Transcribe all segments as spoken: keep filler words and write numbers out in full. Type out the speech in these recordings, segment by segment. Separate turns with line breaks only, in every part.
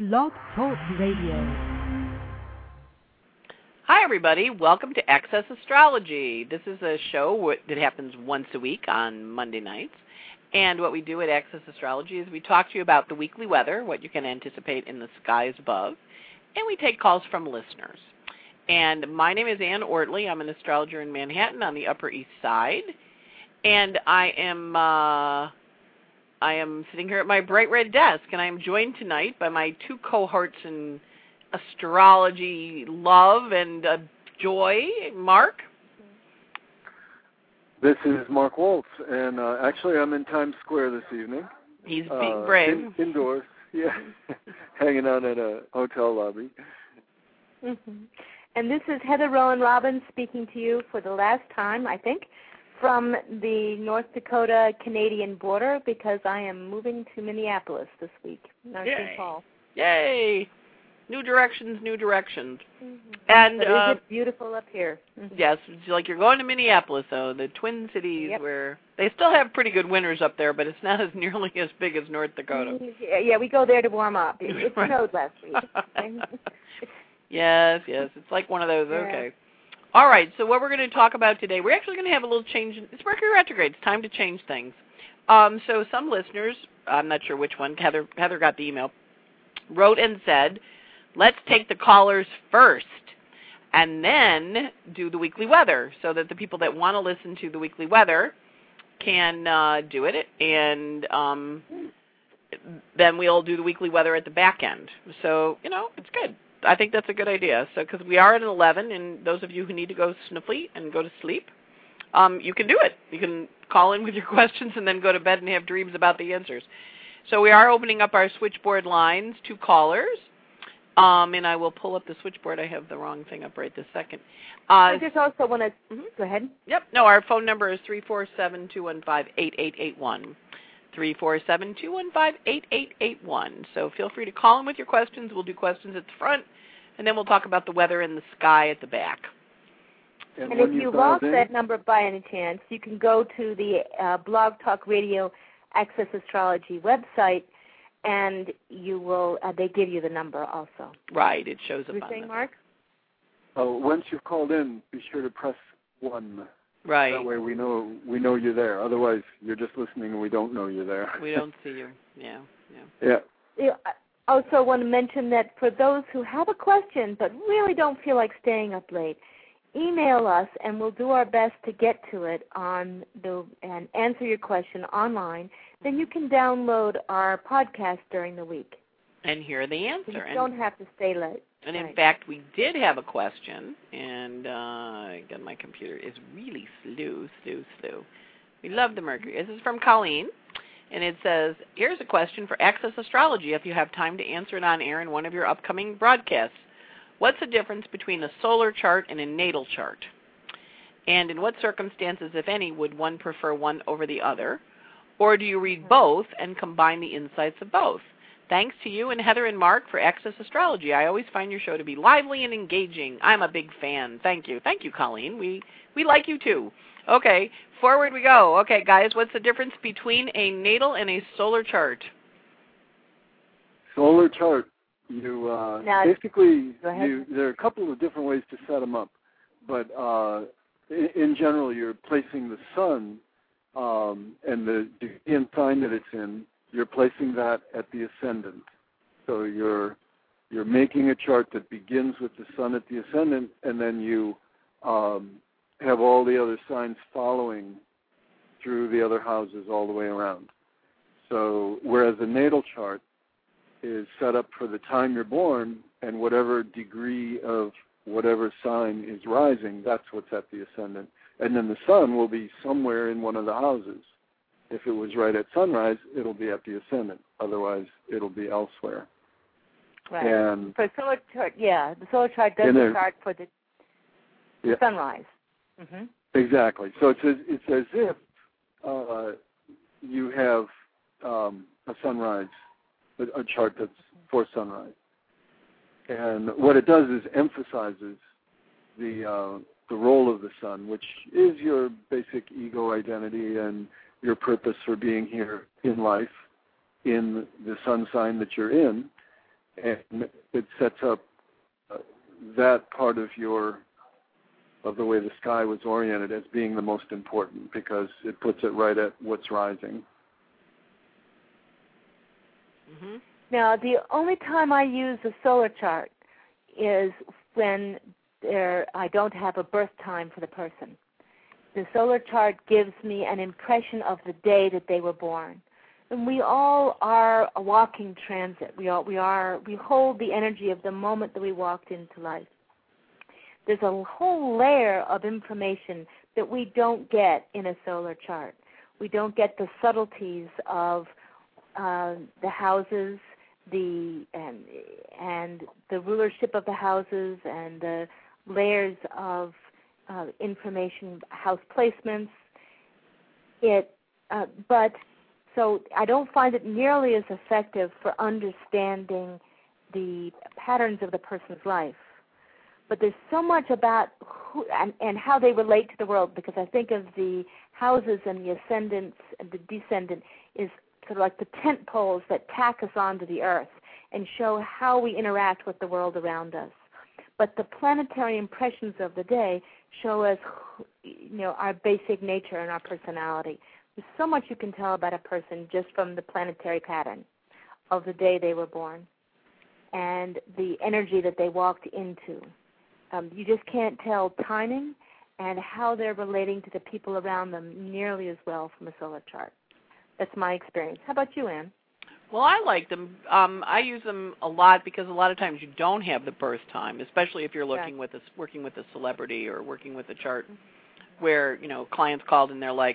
Blog Talk Radio.
Hi, everybody. Welcome to Access Astrology. This is a show that happens once a week on Monday nights. And what we do at Access Astrology is we talk to you about the weekly weather, what you can anticipate in the skies above, and we take calls from listeners. And my name is Ann Ortley. I'm an astrologer in Manhattan on the Upper East Side. And I am... Uh, I am sitting here at my bright red desk, and I am joined tonight by my two cohorts in astrology love and uh, joy. Mark?
This is Mark Wolf, and uh, actually I'm in Times Square this evening.
He's being
uh,
brave.
In, indoors, yeah, hanging out at a hotel lobby.
Mm-hmm. And this is Heather Rowan Robbins speaking to you for the last time, I think, from the North Dakota-Canadian border, because I am moving to Minneapolis this week, not Saint Paul.
Yay! New directions, new directions.
Mm-hmm.
And
but
uh,
is it beautiful up here? Mm-hmm.
Yes, it's like you're going to Minneapolis, though, the Twin Cities,
yep.
where they still have pretty good winters up there, but it's not as nearly as big as North Dakota.
Yeah, yeah we go there to warm up. It, it snowed last week.
Yes, yes, it's like one of those.
Yeah.
Okay. All right, so what we're going to talk about today, we're actually going to have a little change. In, it's Mercury retrograde. It's time to change things. Um, so some listeners, I'm not sure which one, Heather, Heather got the email, wrote and said, let's take the callers first and then do the weekly weather so that the people that want to listen to the weekly weather can uh, do it, and um, then we'll do the weekly weather at the back end. So, you know, it's good. I think that's a good idea. So, because we are at eleven, and those of you who need to go sniffly and go to sleep, um, you can do it. You can call in with your questions and then go to bed and have dreams about the answers. So we are opening up our switchboard lines to callers, um, and I will pull up the switchboard. I have the wrong thing up right this second. Uh,
I just also want to
mm-hmm.
go ahead.
Yep. No, our phone number is three four seven, two one five, eight eight eight one. three four seven, two one five, eight eight eight one. So feel free to call in with your questions. We'll do questions at the front, and then we'll talk about the weather in the sky at the back.
And,
and if you lost
in,
that number by any chance, you can go to the uh, Blog Talk Radio Access Astrology website, and you will. Uh, they give you the number also.
Right, it shows up
You're
on
saying,
the...
Mark?
Oh, once you've called in, be sure to press one.
Right.
That way we know we know you're there. Otherwise, you're just listening and we don't know you're there.
We don't see you. Yeah,
yeah. Yeah.
Yeah. I also want to mention that for those who have a question but really don't feel like staying up late, email us and we'll do our best to get to it on the and answer your question online. Then you can download our podcast during the week
and hear the answer.
So you
and,
don't have to stay late.
And in
right.
fact, we did have a question, and uh, again, my computer is really slow, slow, slow. We love the Mercury. This is from Colleen, and it says, here's a question for Access Astrology if you have time to answer it on air in one of your upcoming broadcasts. What's the difference between a solar chart and a natal chart? And in what circumstances, if any, would one prefer one over the other? Or do you read both and combine the insights of both? Thanks to you and Heather and Mark for Access Astrology. I always find your show to be lively and engaging. I'm a big fan. Thank you. Thank you, Colleen. We we like you, too. Okay, forward we go. Okay, guys, what's the difference between a natal and a solar chart?
Solar chart. You uh,
now,
basically, you, there are a couple of different ways to set them up. But uh, in, in general, you're placing the sun um, and the degree and sign that it's in. You're placing that at the ascendant. So you're you're making a chart that begins with the sun at the ascendant, and then you um, have all the other signs following through the other houses all the way around. So whereas a natal chart is set up for the time you're born, and whatever degree of whatever sign is rising, that's what's at the ascendant. And then the sun will be somewhere in one of the houses. If it was right at sunrise, it'll be at the ascendant. Otherwise, it'll be elsewhere.
Right.
And
for solar chart, yeah, the solar chart does the chart for the
yeah.
sunrise. Mm-hmm.
Exactly. So it's as, it's as if uh, you have um, a sunrise, a, a chart that's for sunrise. And what it does is emphasizes the uh, the role of the sun, which is your basic ego identity and your purpose for being here in life, in the sun sign that you're in, and it sets up uh, that part of your of the way the sky was oriented as being the most important because it puts it right at what's rising.
Mm-hmm.
Now, the only time I use a solar chart is when there I don't have a birth time for the person. The solar chart gives me an impression of the day that they were born. And we all are a walking transit. We all, we are we hold the energy of the moment that we walked into life. There's a whole layer of information that we don't get in a solar chart. We don't get the subtleties of uh, the houses, the and and the rulership of the houses, and the layers of uh, information, house placements. It, uh, but so I don't find it nearly as effective for understanding the patterns of the person's life. But there's so much about who and, and how they relate to the world, because I think of the houses and the ascendants and the descendant is sort of like the tent poles that tack us onto the earth and show how we interact with the world around us. But the planetary impressions of the day show us, you know, our basic nature and our personality. There's so much you can tell about a person just from the planetary pattern of the day they were born and the energy that they walked into. Um, you just can't tell timing and how they're relating to the people around them nearly as well from a solar chart. That's my experience. How about you, Ann?
Well, I like them. Um, I use them a lot because a lot of times you don't have the birth time, especially if you're looking
yeah.
with a, working with a celebrity or working with a chart where, you know, clients called and they're like,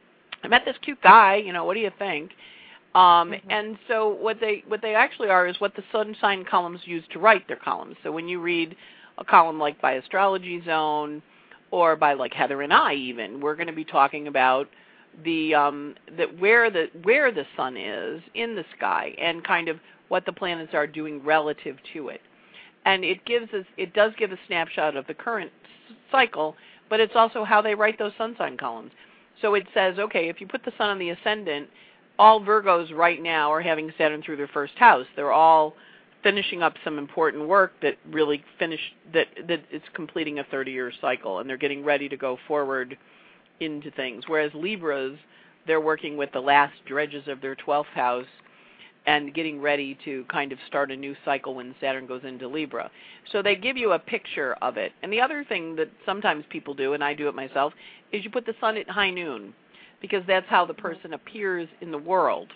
I met this cute guy, you know, what do you think? Um, mm-hmm. And so what they what they actually are is what the sun sign columns use to write their columns. So when you read a column like by Astrology Zone or by like Heather and I even, we're going to be talking about the um that where the where the sun is in the sky and kind of what the planets are doing relative to it. And it gives us it does give a snapshot of the current cycle, but it's also how they write those sun sign columns. So it says, okay, if you put the sun on the ascendant, all Virgos right now are having Saturn through their first house. They're all finishing up some important work that really finish that that it's completing a thirty-year cycle, and they're getting ready to go forward into things. Whereas Libras, they're working with the last dredges of their twelfth house and getting ready to kind of start a new cycle when Saturn goes into Libra. So they give you a picture of it. And the other thing that sometimes people do, and I do it myself, is you put the sun at high noon, because that's how the person appears in the world.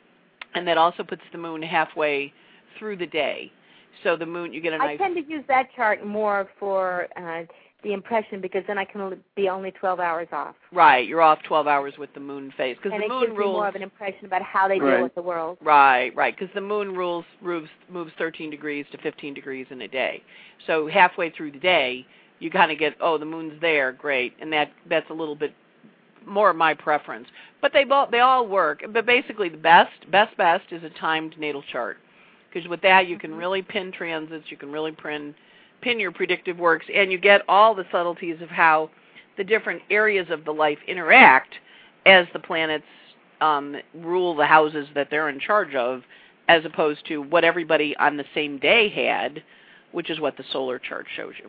And that also puts the moon halfway through the day. So the moon, you get a nice...
I tend to use that chart more for uh, the impression, because then I can be only twelve hours off.
Right, you're off twelve hours with the moon phase. Because the moon
it gives
rules,
me more of an impression about how they
right.
deal with the world.
Right, right, because the moon rules moves, moves thirteen degrees to fifteen degrees in a day. So halfway through the day, you kind of get, oh, the moon's there, great, and that that's a little bit more my preference. But they all, they all work. But basically the best, best, best is a timed natal chart. Because with that you can really pin transits, you can really pin, pin your predictive works, and you get all the subtleties of how the different areas of the life interact as the planets um, rule the houses that they're in charge of, as opposed to what everybody on the same day had, which is what the solar chart shows you.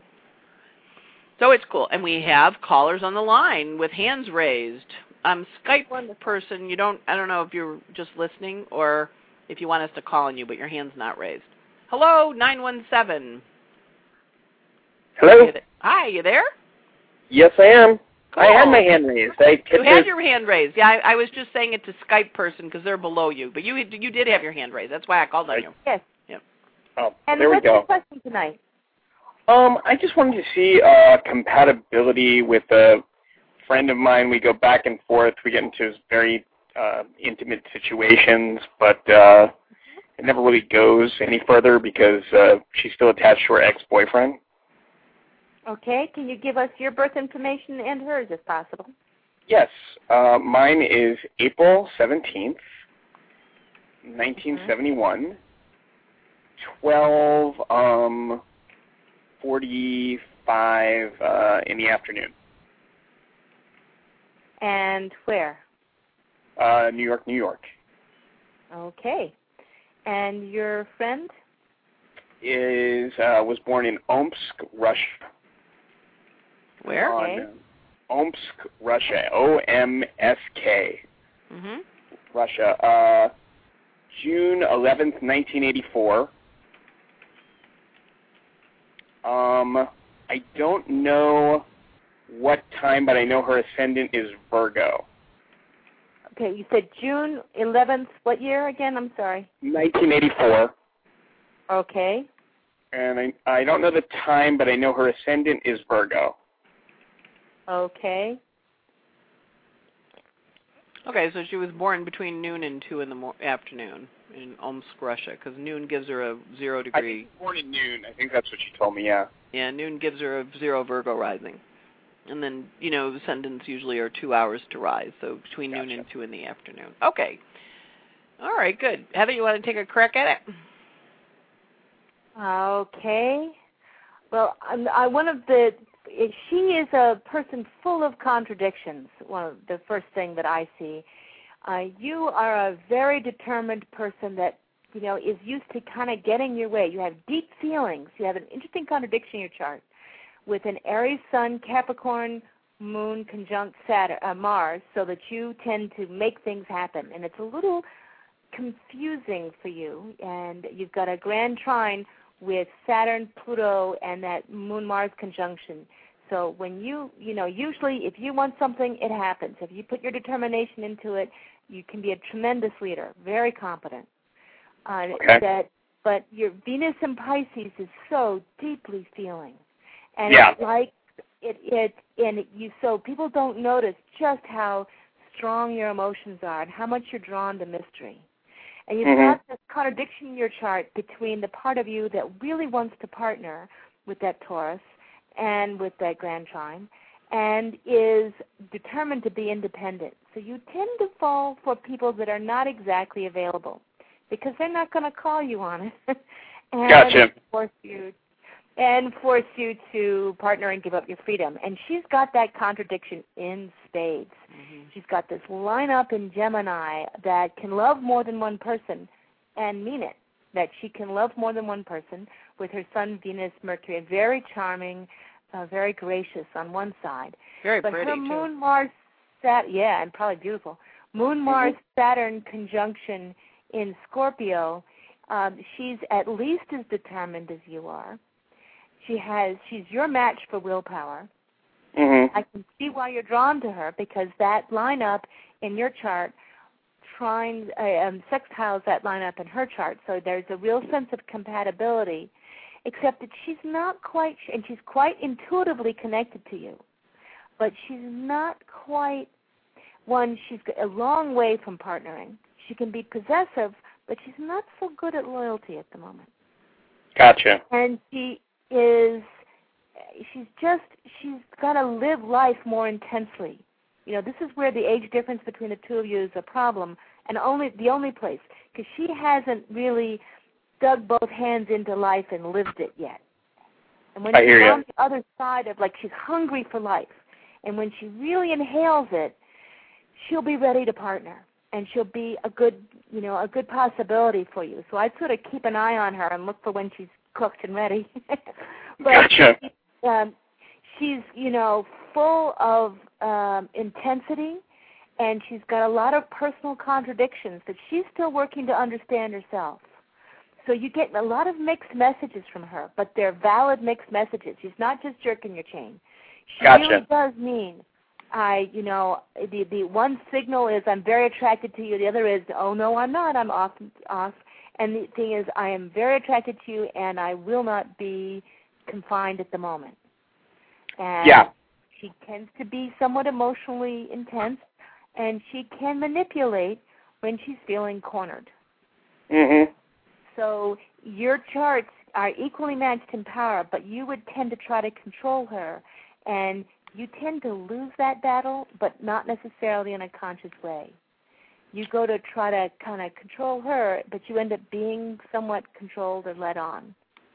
So it's cool. And we have callers on the line with hands raised. Um, Skype Wonderful. person, you don't, I don't know if you're just listening or if you want us to call on you, but your hand's not raised. Hello, nine one seven.
Hello?
You Hi, you there?
Yes, I am.
Cool.
I had my hand raised. I
you had your hand raised. Yeah, I, I was just saying it to Skype person because they're below you. But you you did have your hand raised. That's why I called on you.
Yes.
Yep.
Oh,
and
there we go.
what's the question tonight?
Um, I just wanted to see uh, compatibility with a friend of mine. We go back and forth. We get into very uh, intimate situations, but uh, it never really goes any further because uh, she's still attached to her ex-boyfriend.
Okay. Can you give us your birth information and hers, if possible?
Yes. Uh, mine is April seventeenth, nineteen seventy-one, mm-hmm. twelve, um... forty-five uh, in the afternoon.
And where?
Uh, New York, New York.
Okay. And your friend?
is uh, was born in Omsk, Russia.
Where?
On, uh, Omsk, Russia. O M S K.
Mm-hmm.
Russia. Uh, June eleventh, nineteen eighty-four. Um, I don't know what time, but I know her ascendant is Virgo.
Okay, you said June eleventh, what year again? I'm sorry.
nineteen eighty-four.
Okay.
And I, I don't know the time, but I know her ascendant is Virgo.
Okay.
Okay, so she was born between noon and two in the mo- afternoon in Omsk, Russia, because noon gives her a zero degree.
I think born at noon. I think that's what she told me. Yeah.
Yeah, noon gives her a zero Virgo rising, and then you know ascendants usually are two hours to rise, so between
Gotcha.
noon and two in the afternoon. Okay. All right, good. Heather, you want to take a crack at it?
Okay. Well, I'm, I, one of the she is a person full of contradictions. One of the first thing that I see. Uh, you are a very determined person that you know is used to kind of getting your way. You have deep feelings. You have an interesting contradiction in your chart with an Aries Sun, Capricorn Moon conjunct Saturn, uh, Mars, so that you tend to make things happen, and it's a little confusing for you. And you've got a grand trine with Saturn, Pluto, and that Moon-Mars conjunction. So when you, you know, usually if you want something, it happens. If you put your determination into it, you can be a tremendous leader, very competent. Uh,
okay.
That, but your Venus in Pisces is so deeply feeling. And
yeah.
it's like, it, it, and you, so people don't notice just how strong your emotions are and how much you're drawn to mystery. And you've
mm-hmm.
got this contradiction in your chart between the part of you that really wants to partner with that Taurus and with that Grand Trine and is determined to be independent. So you tend to fall for people that are not exactly available because they're not going to call you on it and
gotcha.
force you and force you to partner and give up your freedom. And she's got that contradiction in spades. Mm-hmm. She's got this lineup in Gemini that can love more than one person and mean it, that she can love more than one person with her Sun, Venus, Mercury, very charming, uh, very gracious on one side.
Very
but
pretty,
her
too.
Moon, Mars, Saturn, yeah, and probably beautiful. Moon, Mars, mm-hmm. Saturn conjunction in Scorpio, um, she's at least as determined as you are. She has, she's your match for willpower.
Mm-hmm.
I can see why you're drawn to her because that lineup in your chart trines, uh, um, sextiles that lineup in her chart. So there's a real sense of compatibility, except that she's not quite, and she's quite intuitively connected to you, but she's not quite, one, she's a long way from partnering. She can be possessive, but she's not so good at loyalty at the moment.
Gotcha.
And she is, she's just, she's got to live life more intensely. You know, this is where the age difference between the two of you is a problem, and only the only place, because she hasn't really dug both hands into life and lived it yet. And when
I
she's
hear
on
you.
the other side of, like, she's hungry for life, and when she really inhales it, she'll be ready to partner, and she'll be a good, you know, a good possibility for you. So I'd sort of keep an eye on her and look for when she's cooked and ready. but
gotcha.
She, um, she's, you know, full of um, intensity, and she's got a lot of personal contradictions that she's still working to understand herself. So you get a lot of mixed messages from her, but they're valid mixed messages. She's not just jerking your chain. She
gotcha.
really does mean, I, you know, the the one signal is I'm very attracted to you. The other is, oh no, I'm not. I'm off off. And the thing is, I am very attracted to you, and I will not be confined at the moment. And
yeah.
she tends to be somewhat emotionally intense, and she can manipulate when she's feeling cornered.
Mm-hmm.
So your charts are equally matched in power, but you would tend to try to control her, and you tend to lose that battle, but not necessarily in a conscious way. You go to try to kind of control her, but you end up being somewhat controlled or led on.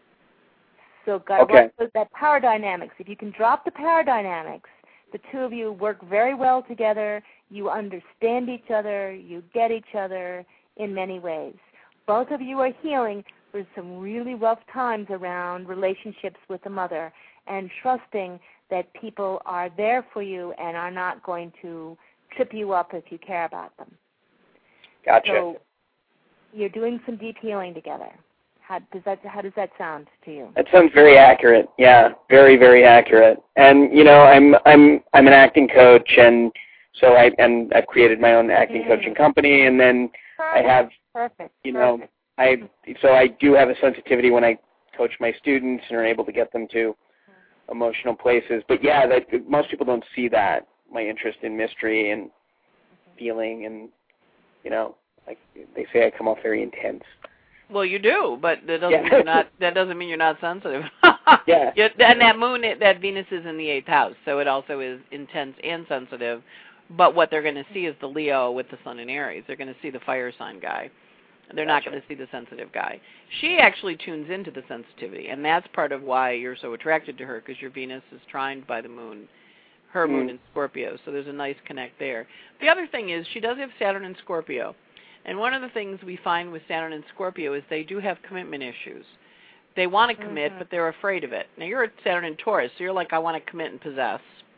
So got to
okay.
work with that power dynamics. If you can drop the power dynamics, the two of you work very well together. You understand each other. You get each other in many ways. Both of you are healing, for some really rough times around relationships with the mother, and trusting that people are there for you and are not going to trip you up if you care about them.
Gotcha.
So you're doing some deep healing together. How does that How does that sound to you?
That sounds very accurate. Yeah, very, very accurate. And you know, I'm I'm I'm an acting coach, and so I and I've created my own acting mm-hmm. coaching company, and then
Perfect.
I have
Perfect.
you know
Perfect.
I so I do have a sensitivity when I coach my students and are able to get them to emotional places. But yeah, that most people don't see that, my interest in mystery and feeling, and you know, like they say I come off very intense.
Well, you do, but that doesn't
yeah.
mean you're not. That doesn't mean you're not sensitive.
yeah.
And that moon, that Venus is in the eighth house, so it also is intense and sensitive. But what they're going to see is the Leo with the Sun in Aries. They're going to see the fire sign guy. They're
Gotcha.
not going to see the sensitive guy. She actually tunes into the sensitivity, and that's part of why you're so attracted to her, because your Venus is trined by the moon, her mm. moon in Scorpio. So there's a nice connect there. The other thing is she does have Saturn in Scorpio. And one of the things we find with Saturn and Scorpio is they do have commitment issues. They want to commit, mm-hmm. but they're afraid of it. Now, you're at Saturn and Taurus, so you're like, I want to commit and possess.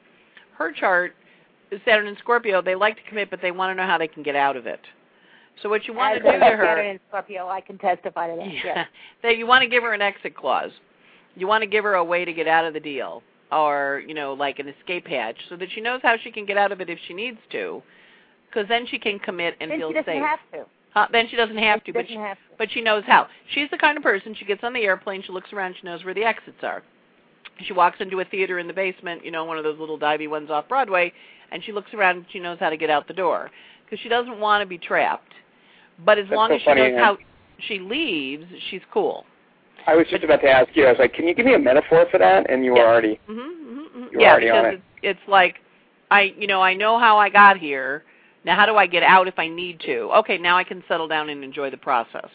Her chart is Saturn and Scorpio. They like to commit, but they want to know how they can get out of it. So what you want
As
to do to her...
Saturn and Scorpio, I can testify to that.
Yeah,
yeah.
that you want to give her an exit clause. You want to give her a way to get out of the deal, or, you know, like an escape hatch, so that she knows how she can get out of it if she needs to. Because then she can commit and
then
feel
she doesn't
safe.
Have to.
Huh? Then she doesn't have
she
to,
doesn't
but she,
have to.
but she knows how. She's the kind of person, she gets on the airplane, she looks around, she knows where the exits are. She walks into a theater in the basement, you know, one of those little divey ones off Broadway, and she looks around and she knows how to get out the door. Because she doesn't want to be trapped. But as
That's
long
so
as she
funny,
knows
man.
how she leaves, she's cool.
I was just but, about to ask you, I was like, can you give me a metaphor for that? And you
yeah.
were already,
mm-hmm, mm-hmm.
you were
yeah,
already on it.
It's, it's like, I, you know, I know how I got here. Now, how do I get out if I need to? Okay, now I can settle down and enjoy the process.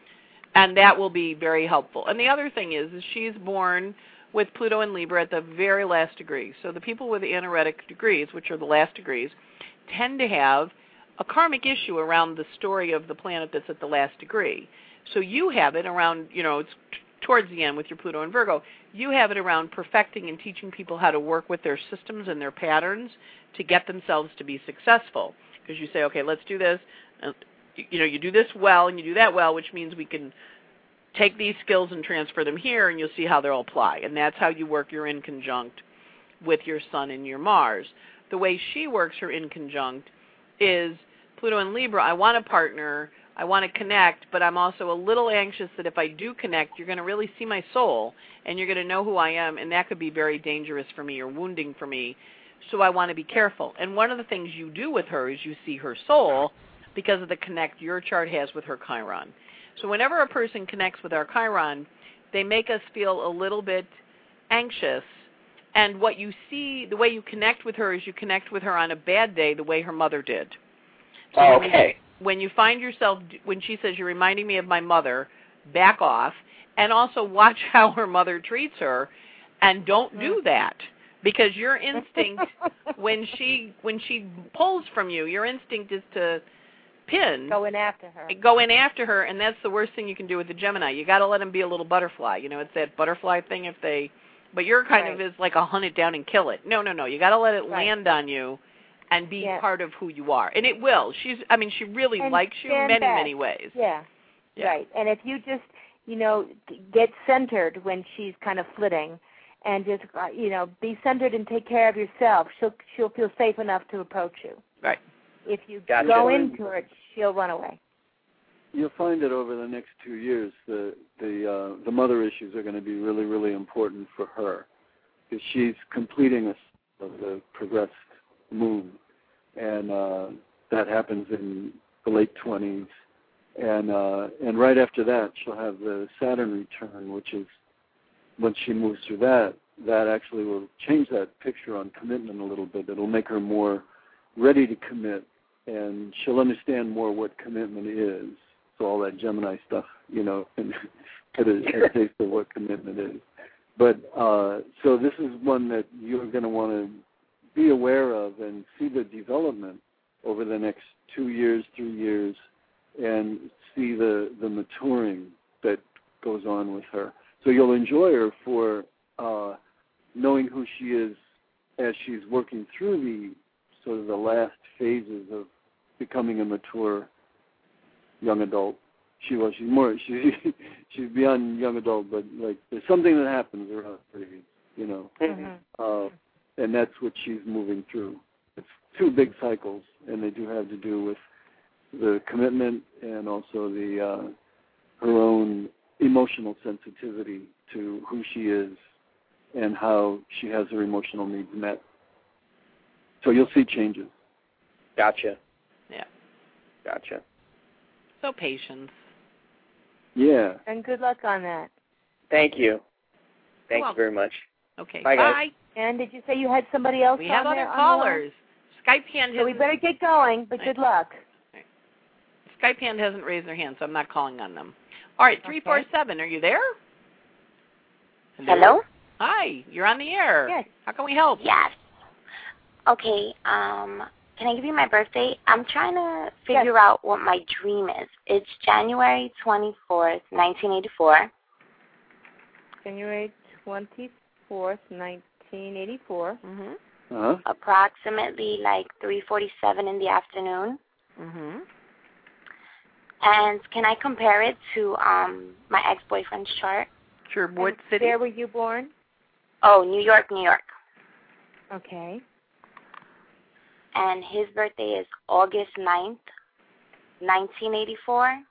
And that will be very helpful. And the other thing is, is she's born with Pluto and Libra at the very last degree. So the people with the anaretic degrees, which are the last degrees, tend to have a karmic issue around the story of the planet that's at the last degree. So you have it around, you know, it's t- towards the end with your Pluto and Virgo. You have it around perfecting and teaching people how to work with their systems and their patterns to get themselves to be successful. Because you say, okay, let's do this. Uh, you know, you do this well and you do that well, which means we can take these skills and transfer them here, and you'll see how they'll apply. And that's how you work your inconjunct with your Sun and your Mars. The way she works her inconjunct is Pluto and Libra, I want a partner, I want to connect, but I'm also a little anxious that if I do connect, you're going to really see my soul, and you're going to know who I am, and that could be very dangerous for me or wounding for me. So I want to be careful. And one of the things you do with her is you see her soul because of the connect your chart has with her Chiron. So whenever a person connects with our Chiron, they make us feel a little bit anxious. And what you see, the way you connect with her is you connect with her on a bad day the way her mother did. So
oh,
when
okay.
You, when you find yourself, when she says, you're reminding me of my mother, back off. And also watch how her mother treats her, and don't do that. Because your instinct, when she when she pulls from you, your instinct is to pin.
Go in after her.
Go in after her, and that's the worst thing you can do with the Gemini. You got to let them be a little butterfly. You know, it's that butterfly thing if they, but you're kind
right.
of is like a hunt it down and kill it. No, no, no. You got to let it right. land on you and be
yeah.
part of who you are. And it will. She's, I mean, she really
and
likes you in many,
back.
many ways.
Yeah.
yeah,
right. And if you just, you know, get centered when she's kind of flitting, and just, uh, you know, be centered and take care of yourself, she'll she'll feel safe enough to approach you.
Right.
If you
gotcha.
go into her, she'll run away.
You'll find that over the next two years, the the uh, the mother issues are going to be really, really important for her, because she's completing a of the progressed moon, and uh, that happens in the late twenties, and uh, and right after that, she'll have the Saturn return, which is, once she moves through that, that actually will change that picture on commitment a little bit. It'll make her more ready to commit, and she'll understand more what commitment is. So all that Gemini stuff, you know, and get a, a taste of what commitment is. But uh, so this is one that you're going to want to be aware of and see the development over the next two years, three years, and see the, the maturing that goes on with her. So you'll enjoy her for uh, knowing who she is as she's working through the sort of the last phases of becoming a mature young adult. She was. She's more. She's she's beyond young adult, but like there's something that happens around thirty, you know,
Mm-hmm.
uh, and that's what she's moving through. It's two big cycles, and they do have to do with the commitment and also the uh, her own emotional sensitivity to who she is and how she has her emotional needs met. So you'll see changes.
Gotcha.
Yeah.
Gotcha.
So patience.
Yeah.
And good luck on that.
Thank you. Thank
Well,
you very much.
Okay.
Bye,
Bye.
guys.
And did you say you had somebody else
We
on
have
there
other
on
callers. Skype hand
the line? So we
hasn't,
better get going, but good luck.
Skype hand hasn't raised their hand, so I'm not calling on them. All right, three four seven. Are you there?
Hello?
Hi, you're on the air.
Yes.
How can we help?
Yes. Okay, um, can I give you my birthday? I'm trying to figure
Yes.
out what my dream is. It's January twenty-fourth, nineteen eighty-four.
January twenty-fourth, nineteen eighty-four.
Mm-hmm.
Uh-huh.
Approximately like three forty-seven in the afternoon.
Mm-hmm.
And can I compare it to um my ex-boyfriend's chart?
Sure. What
And
city?
Where were you born?
Oh, New York, New York.
Okay.
And his birthday is August ninth, nineteen eighty-four.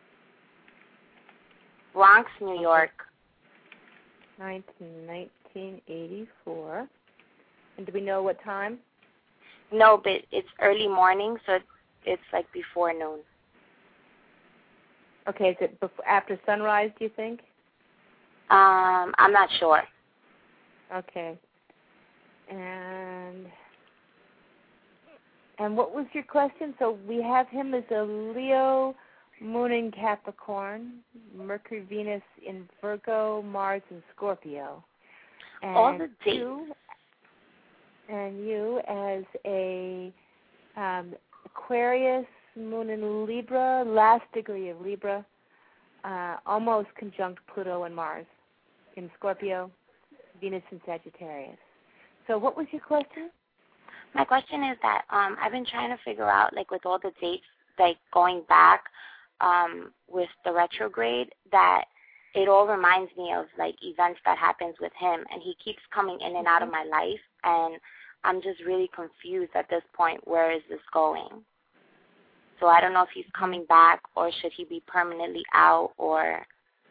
Bronx, New York.
nineteen eighty-four. And do we know what time?
No, but it's early morning, so it's, it's like before noon.
Okay, is it before, after sunrise, do you think?
Um, I'm not sure.
Okay. And and what was your question? So we have him as a Leo, Moon in Capricorn, Mercury, Venus in Virgo, Mars in Scorpio. And
All the dates.
You, and you as a um, Aquarius, Moon in Libra, last degree of Libra, uh, almost conjunct Pluto and Mars in Scorpio, Venus in Sagittarius. So what was your question?
My question is that um, I've been trying to figure out, like, with all the dates, like, going back um, with the retrograde, that it all reminds me of, like, events that happens with him, and he keeps coming in and out of my life, and I'm just really confused at this point. Where is this going? So I don't know if he's coming back, or should he be permanently out, or...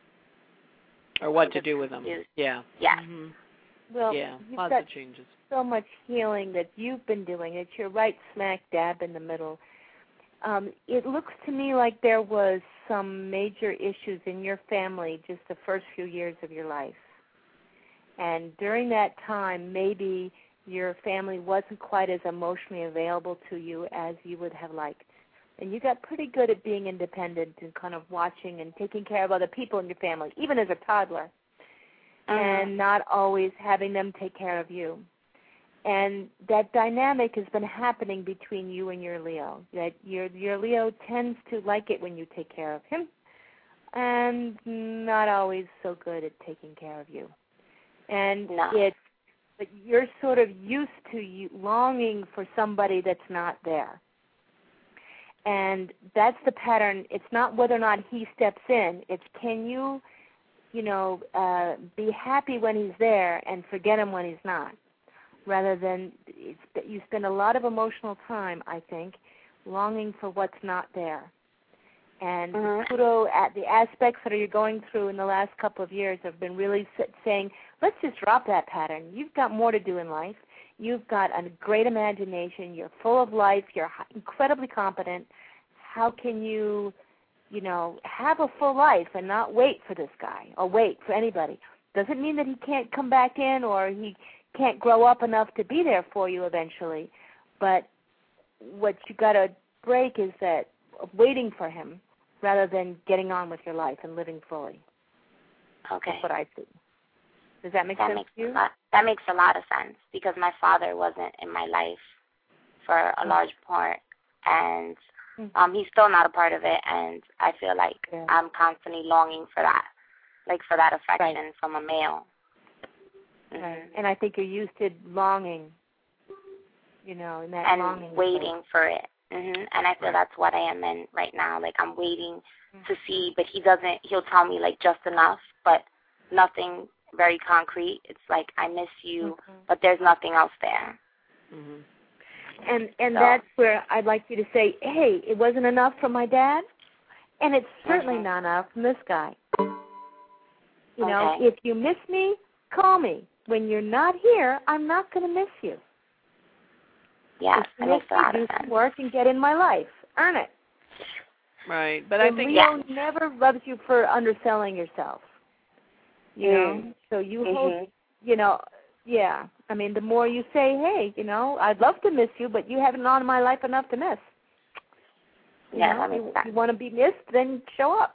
Or what to do with them.
confused.
Yeah.
Yeah.
Mm-hmm.
Well,
Yeah,
you've
lots
got
of changes.
so much healing that you've been doing that you're right smack dab in the middle. Um, it looks to me like there was some major issues in your family just the first few years of your life. And during that time, maybe your family wasn't quite as emotionally available to you as you would have liked. And you got pretty good at being independent and kind of watching and taking care of other people in your family, even as a toddler,
Uh-huh.
and not always having them take care of you. And that dynamic has been happening between you and your Leo, that your your Leo tends to like it when you take care of him and not always so good at taking care of you. And
No.
it's but you're sort of used to you longing for somebody that's not there. And that's the pattern. It's not whether or not he steps in. It's can you, you know, uh, be happy when he's there and forget him when he's not, rather than it's, you spend a lot of emotional time, I think, longing for what's not there. And
Mhm.
Pluto, at the aspects that you're going through in the last couple of years have been really saying, let's just drop that pattern. You've got more to do in life. You've got a great imagination. You're full of life. You're incredibly competent. How can you, you know, have a full life and not wait for this guy or wait for anybody? Doesn't mean that he can't come back in or he can't grow up enough to be there for you eventually. But what you got to break is that waiting for him rather than getting on with your life and living fully.
Okay.
That's what I see. Does that make
That
sense
makes
to you?
a lot, that makes a lot of sense because my father wasn't in my life for a large part, and um, he's still not a part of it, and I feel like
Yeah.
I'm constantly longing for that. like for that affection
Right.
from a male. Mm-hmm.
Right. And I think you're used to longing, you know, and that
and
longing.
waiting for it. Mm-hmm. And I feel
Right.
that's what I am in right now. Like I'm waiting to see, but he doesn't, he'll tell me like just enough, but nothing very concrete. It's like, I miss you,
Mm-hmm.
but there's nothing else there.
Mm-hmm.
And and
So.
that's where I'd like you to say, hey, it wasn't enough from my dad, and it's certainly
Mm-hmm.
not enough from this guy. You know,
Okay.
if you miss me, call me. When you're not here, I'm not going to miss you.
Yes,
if you
that
miss
makes a
me,
lot
do
of
some
sense.
work and get in my life. Earn it.
Right, but
the
I think
Leo
yeah.
never loves you for underselling yourself. You
Mm.
know, so you
Mm-hmm.
hold, you know, yeah. I mean, the more you say, hey, you know, I'd love to miss you, but you haven't on my life enough to miss. You
Yeah,
know,
that makes
you,
sense.
you want to be missed, then show up.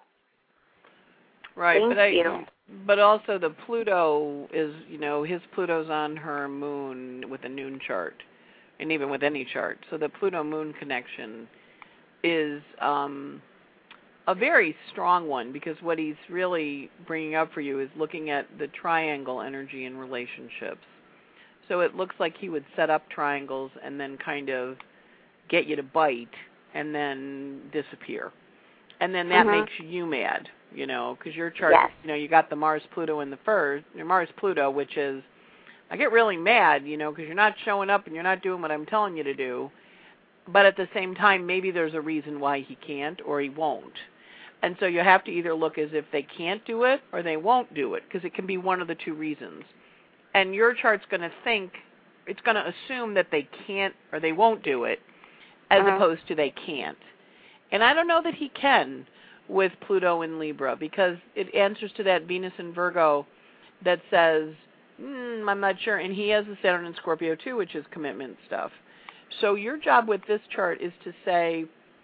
right,
Thank
but I
you.
but also the Pluto is, you know, his Pluto's on her moon with a noon chart, and even with any chart. So the Pluto moon connection is um a very strong one, because what he's really bringing up for you is looking at the triangle energy in relationships. So it looks like he would set up triangles and then kind of get you to bite and then disappear. And then that
Mhm.
makes you mad, you know, because your chart,
Yes.
you know, you got the Mars-Pluto in the first, your Mars-Pluto, which is, I get really mad, you know, because you're not showing up and you're not doing what I'm telling you to do. But at the same time, maybe there's a reason why he can't or he won't. And so you have to either look as if they can't do it or they won't do it, because it can be one of the two reasons. And your chart's going to think, it's going to assume that they can't or they won't do it, as
Uh-huh.
opposed to they can't. And I don't know that he can with Pluto in Libra, because it answers to that Venus in Virgo that says, mm, I'm not sure. And he has a Saturn in Scorpio too, which is commitment stuff. So your job with this chart is to say,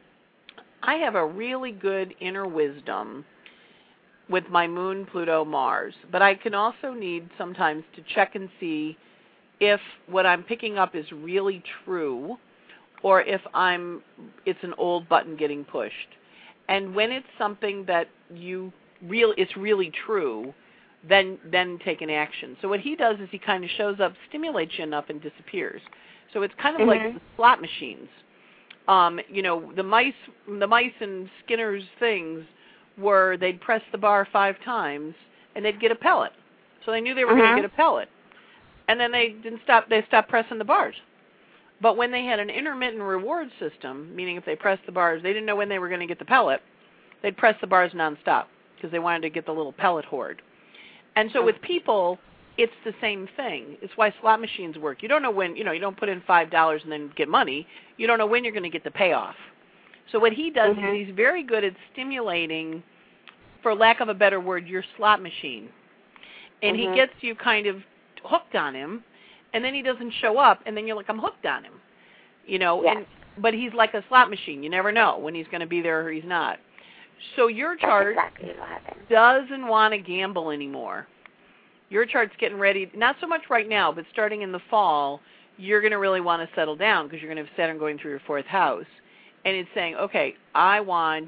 I have a really good inner wisdom with my moon, Pluto, Mars, but I can also need sometimes to check and see if what I'm picking up is really true, or if I'm it's an old button getting pushed. And when it's something that you real it's really true, then then take an action. So what he does is he kind of shows up, stimulates you enough, and disappears. So it's kind of
Mhm.
like the slot machines. Um, you know, the mice, the mice in Skinner's things were they'd press the bar five times and they'd get a pellet. So they knew they were
Mhm.
going to get a pellet, and then they didn't stop. They stopped pressing the bars. But when they had an intermittent reward system, meaning if they pressed the bars, they didn't know when they were going to get the pellet. They'd press the bars nonstop because they wanted to get the little pellet hoard. And so with people, it's the same thing. It's why slot machines work. You don't know when, you know, you don't put in five dollars and then get money. You don't know when you're going to get the payoff. So what he does
Mhm.
is he's very good at stimulating, for lack of a better word, your slot machine. And
Mhm.
he gets you kind of hooked on him, and then he doesn't show up, and then you're like, I'm hooked on him. You know,
Yes.
and but he's like a slot machine. You never know when he's going to be there or he's not. So your
That's
chart
exactly what happened.
doesn't want to gamble anymore. Your chart's getting ready, not so much right now, but starting in the fall, you're going to really want to settle down because you're going to have Saturn going through your fourth house. And it's saying, okay, I want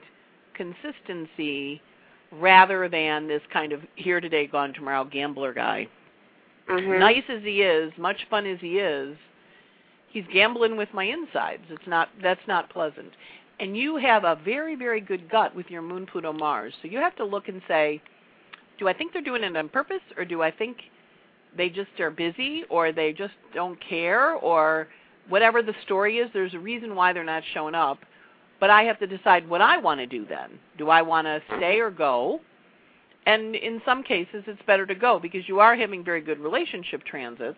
consistency rather than this kind of here today, gone tomorrow gambler guy.
Mhm.
Nice as he is, much fun as he is, he's gambling with my insides. It's not, that's not pleasant. And you have a very, very good gut with your Moon, Pluto, Mars. So you have to look and say, do I think they're doing it on purpose, or do I think they just are busy, or they just don't care, or whatever the story is, there's a reason why they're not showing up. But I have to decide what I want to do then. Do I want to stay or go? And in some cases, it's better to go because you are having very good relationship transits.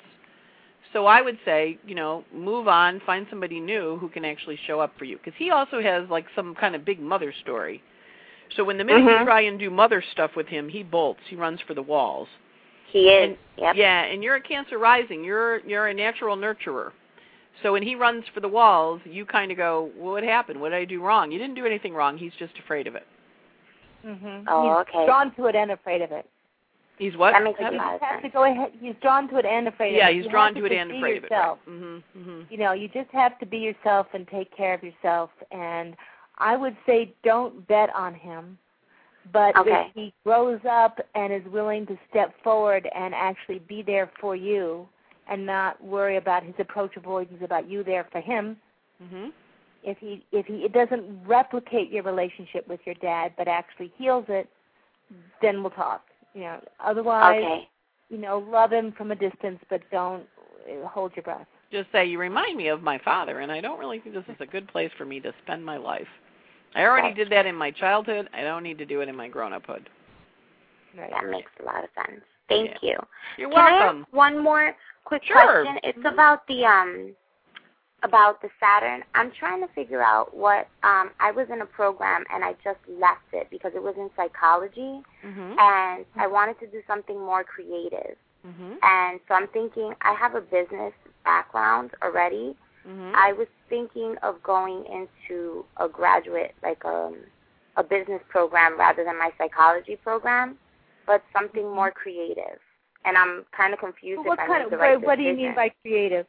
So I would say, you know, move on, find somebody new who can actually show up for you. Because he also has like some kind of big mother story. So when the minute
Mhm.
you try and do mother stuff with him, he bolts. He runs for the walls.
He is.
And,
Yep.
Yeah, and you're a Cancer rising. You're you're a natural nurturer. So when he runs for the walls, you kind of go, well, what happened? What did I do wrong? You didn't do anything wrong. He's just afraid of it.
Mm-hmm.
Oh,
he's
okay.
drawn to it and afraid of it.
He's what?
That makes
Like
a
you
lot
just
of
have to
sense.
go ahead. He's drawn to it and afraid
Yeah,
of it.
he's
You
drawn
have
to
to
it
just
and
be
afraid
yourself.
of it. Right. Mm-hmm, mm-hmm.
You know, you just have to be yourself and take care of yourself. And I would say don't bet on him, But
okay.
if he grows up and is willing to step forward and actually be there for you and not worry about his approach avoidance about you there for him,
Mhm.
if he if he it doesn't replicate your relationship with your dad but actually heals it, then we'll talk. You know, otherwise,
okay.
you know, love him from a distance, but don't uh, hold your breath.
Just say, you remind me of my father, and I don't really think this is a good place for me to spend my life. I already did that in my childhood. I don't need to do it in my grown-uphood.
Right.
That makes a lot of sense. Thank
Yeah.
you.
You're
Can
welcome.
I ask one more quick
Sure.
question? It's about the um about the Saturn. I'm trying to figure out what um I was in a program and I just left it because it was in psychology,
Mhm.
and I wanted to do something more creative.
Mhm.
And so I'm thinking, I have a business background already.
Mhm.
I was thinking of going into a graduate, like a, a business program rather than my psychology program, but something more creative. And I'm kind of confused
Well,
if
what
I
kind
made
of
the right
what, what do you
decision.
mean by creative?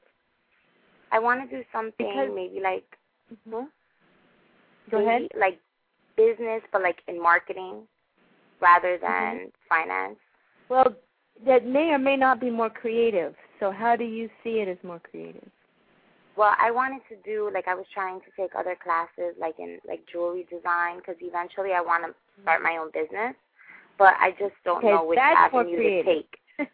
I want to do something
Because-
maybe like,
Mm-hmm. Go
maybe
ahead.
like business, but like in marketing rather than
Mm-hmm.
finance.
Well, that may or may not be more creative. So how do you see it as more creative?
Well, I wanted to do, like, I was trying to take other classes, like in, like, jewelry design, because eventually I want to start my own business, but I just don't
Okay,
know which
that's more
avenue to
creative.
take.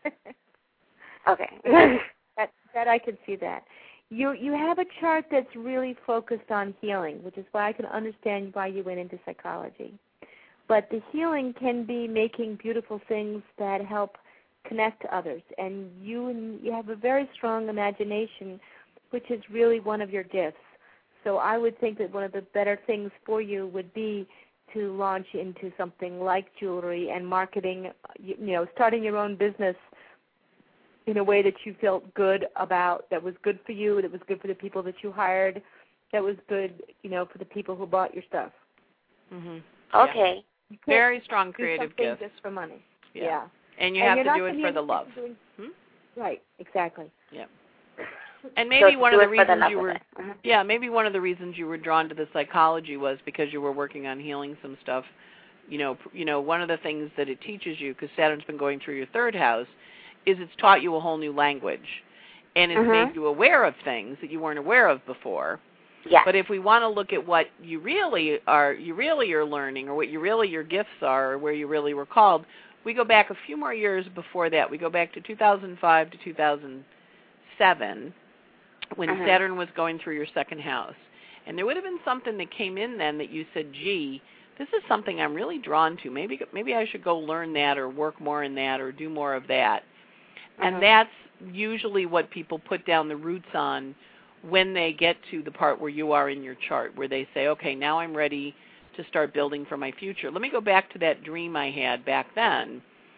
Okay.
that, that I can see that. You you have a chart that's really focused on healing, which is why I can understand why you went into psychology. But the healing can be making beautiful things that help connect to others, and you you have a very strong imagination, which is really one of your gifts. So I would think that one of the better things for you would be to launch into something like jewelry and marketing, you, you know, starting your own business in a way that you felt good about, that was good for you, that was good for the people that you hired, that was good, you know, for the people who bought your stuff.
Mhm.
Okay.
You can't
Very strong
do
creative
something
gift.
just for money.
Yeah.
Yeah.
And you
And
have
you're
to
not
do it
gonna
for
be
the love.
doing-
Hmm?
Right, exactly.
Yeah. And
So
maybe
to
one
do
of the
it for the
reasons
love
you
of
were
it. Mhm.
yeah, maybe one of the reasons you were drawn to the psychology was because you were working on healing some stuff. You know, pr- you know, one of the things that it teaches you, because Saturn's been going through your third house, is it's taught you a whole new language, and it's
Mhm.
made you aware of things that you weren't aware of before.
Yes.
But if we want to look at what you really are, you really are learning, or what you really your gifts are, or where you really were called, we go back a few more years before that. We go back to two thousand five to two thousand seven, when
Mhm.
Saturn was going through your second house. And there would have been something that came in then that you said, gee, this is something I'm really drawn to. Maybe maybe I should go learn that or work more in that or do more of that.
Mhm.
And that's usually what people put down the roots on when they get to the part where you are in your chart, where they say, okay, now I'm ready to start building for my future. Let me go back to that dream I had back then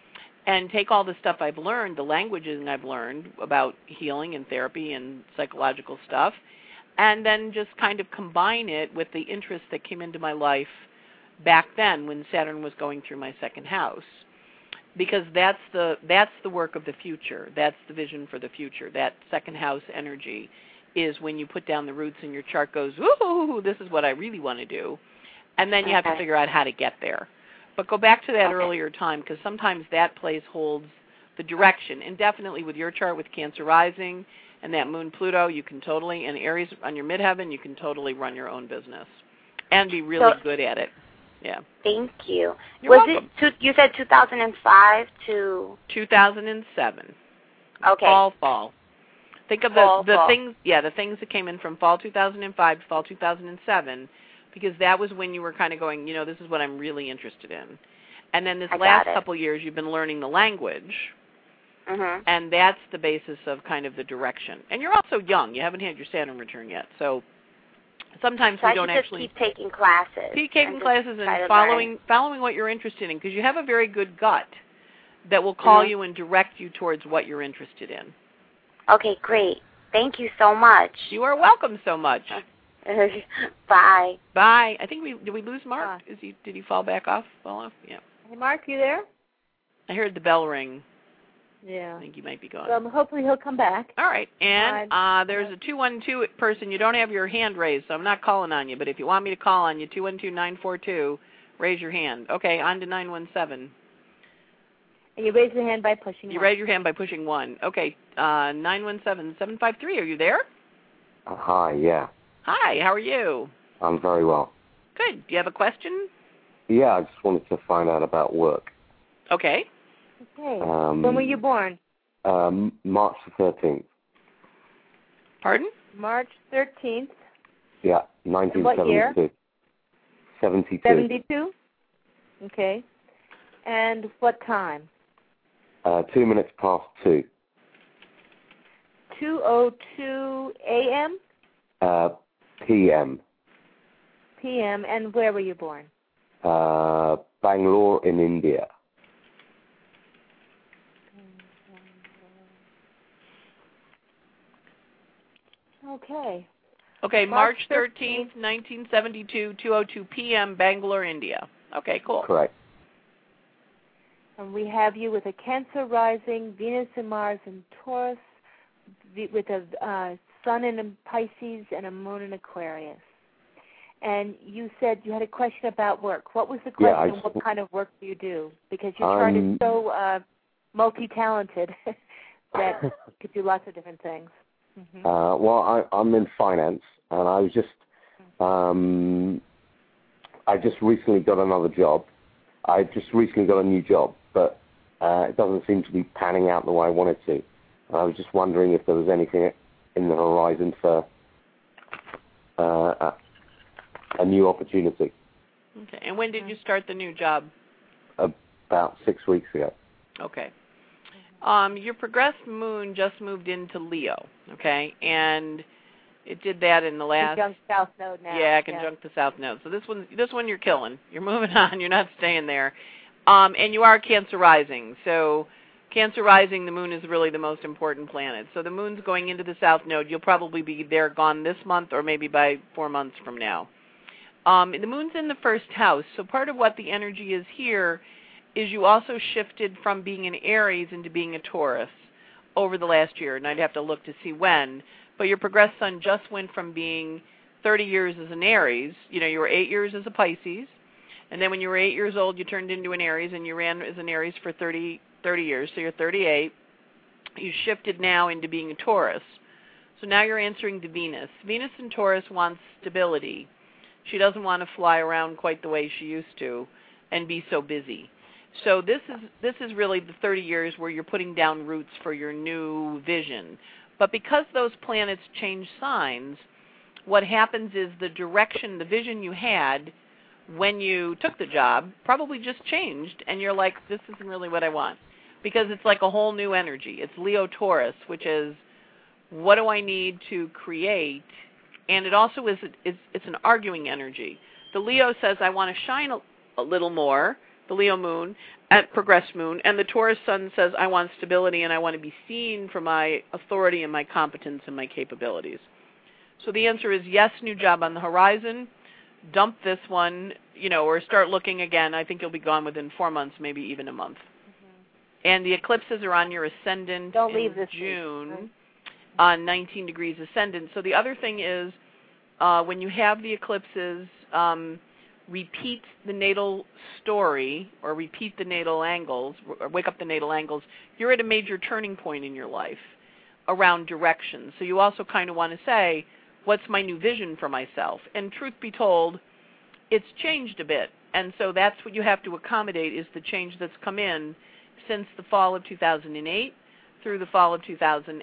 and take all the stuff I've learned, the languages I've learned about healing and therapy and psychological stuff, and then just kind of combine it with the interests that came into my life back then when Saturn was going through my second house. Because that's the that's the work of the future. That's the vision for the future. That second house energy is when you put down the roots and your chart goes, ooh, this is what I really want to do. And then you have to
Okay.
figure out how to get there. But go back to that
Okay.
earlier time, because sometimes that place holds the direction. And definitely with your chart with Cancer rising and that moon Pluto, you can totally, and Aries on your midheaven, you can totally run your own business and be really
So-
good at it. Yeah.
Thank you.
You're
was
welcome.
it? Two, you said two thousand five to.
two thousand seven.
Okay.
Fall, fall. Think of
Fall,
the, the
fall.
things, yeah, the things that came in from fall two thousand five to fall two thousand seven, because that was when you were kind of going, you know, this is what I'm really interested in. And then this
I got
last
it.
couple years, you've been learning the language,
Mhm.
and that's the basis of kind of the direction. And you're also young. You haven't had your Saturn return yet, so sometimes
So
we
I
don't
should just
actually
keep taking classes.
keep taking
and just
classes
try to
and
learn.
following following what you're interested in, because you have a very good gut that will call
Mhm.
you and direct you towards what you're interested in.
Okay, great. Thank you so much.
You are welcome so much.
Bye.
Bye. I think we did we lose Mark?
Bye.
Is he did he fall back off? Fall off? Yeah.
Hey, Mark, you there?
I heard the bell ring.
Yeah.
I think he might be gone.
Well, hopefully he'll come back.
All right. And
Bye.
uh, there's a two one two person. You don't have your hand raised, so I'm not calling on you. But if you want me to call on you, two one two, nine four two, Raise your hand. Okay, on to nine one seven.
And you raise your hand by pushing
You
one.
raise your hand by pushing one. Okay, uh, nine one seven, seven five three, are you there?
Uh, hi, yeah.
Hi, how are you?
I'm very well.
Good. Do you have a question?
Yeah, I just wanted to find out about work.
Okay.
Okay.
Um,
when were you born?
Um, March the thirteenth.
Pardon?
March thirteenth.
Yeah, nineteen seventy-two.
What year?
seventy-two.
seventy-two? Okay. And what time?
Uh, two minutes past two.
two oh two a.m.?
Uh, P M.
P M. And where were you born?
Uh, Bangalore in India.
Okay.
Okay,
March
March thirteenth, nineteen seventy-two, two oh two p.m., Bangalore, India. Okay, cool.
Correct.
And we have you with a Cancer rising, Venus and Mars in Taurus, with a uh, Sun in Pisces and a Moon in Aquarius. And you said you had a question about work. What was the question?
Yeah, I
and what
just,
kind of work do you do? Because your chart
um,
is so uh, multi-talented that you could do lots of different things. Mm-hmm.
uh, well, I, I'm in finance, and I was just, um, I just recently got another job. I just recently got a new job, but uh, it doesn't seem to be panning out the way I wanted to. And I was just wondering if there was anything in the horizon for uh, a, a new opportunity.
Okay, and when did you start the new job?
About six weeks ago.
Okay. Um, your progressed moon just moved into Leo, okay, and it did that in the last.
Conjunct South Node now.
Yeah, conjunct yeah. the South Node. So this one, this one you're killing. You're moving on. You're not staying there. Um, and you are Cancer rising. So Cancer rising, the moon is really the most important planet. So the moon's going into the South Node. You'll probably be there gone this month or maybe by four months from now. Um, the moon's in the first house. So part of what the energy is here is you also shifted from being an Aries into being a Taurus over the last year, and I'd have to look to see when. But your progressed sun just went from being thirty years as an Aries. You know, you were eight years as a Pisces, and then when you were eight years old, you turned into an Aries, and you ran as an Aries for thirty, thirty years, so you're thirty-eight. You shifted now into being a Taurus. So now you're answering to Venus. Venus in Taurus wants stability. She doesn't want to fly around quite the way she used to and be so busy. So this is this is really the thirty years where you're putting down roots for your new vision. But because those planets change signs, what happens is the direction, the vision you had when you took the job probably just changed, and you're like, this isn't really what I want. Because it's like a whole new energy. It's Leo-Taurus, which is, what do I need to create? And it also is, it's, it's an arguing energy. The Leo says, I want to shine a, a little more, the Leo moon, at progressed moon, and the Taurus sun says, I want stability and I want to be seen for my authority and my competence and my capabilities. So the answer is yes, new job on the horizon. Dump this one, you know, or start looking again. I think you'll be gone within four months, maybe even a month. Mm-hmm. And the eclipses are on your ascendant
Don't
in
leave this
June
week.
on nineteen degrees ascendant. So the other thing is, uh, when you have the eclipses, um, repeat the natal story or repeat the natal angles, or wake up the natal angles. You're at a major turning point in your life around direction. So you also kind of want to say, what's my new vision for myself? And truth be told, it's changed a bit. And so that's what you have to accommodate, is the change that's come in since the fall of two thousand eight through the fall of two thousand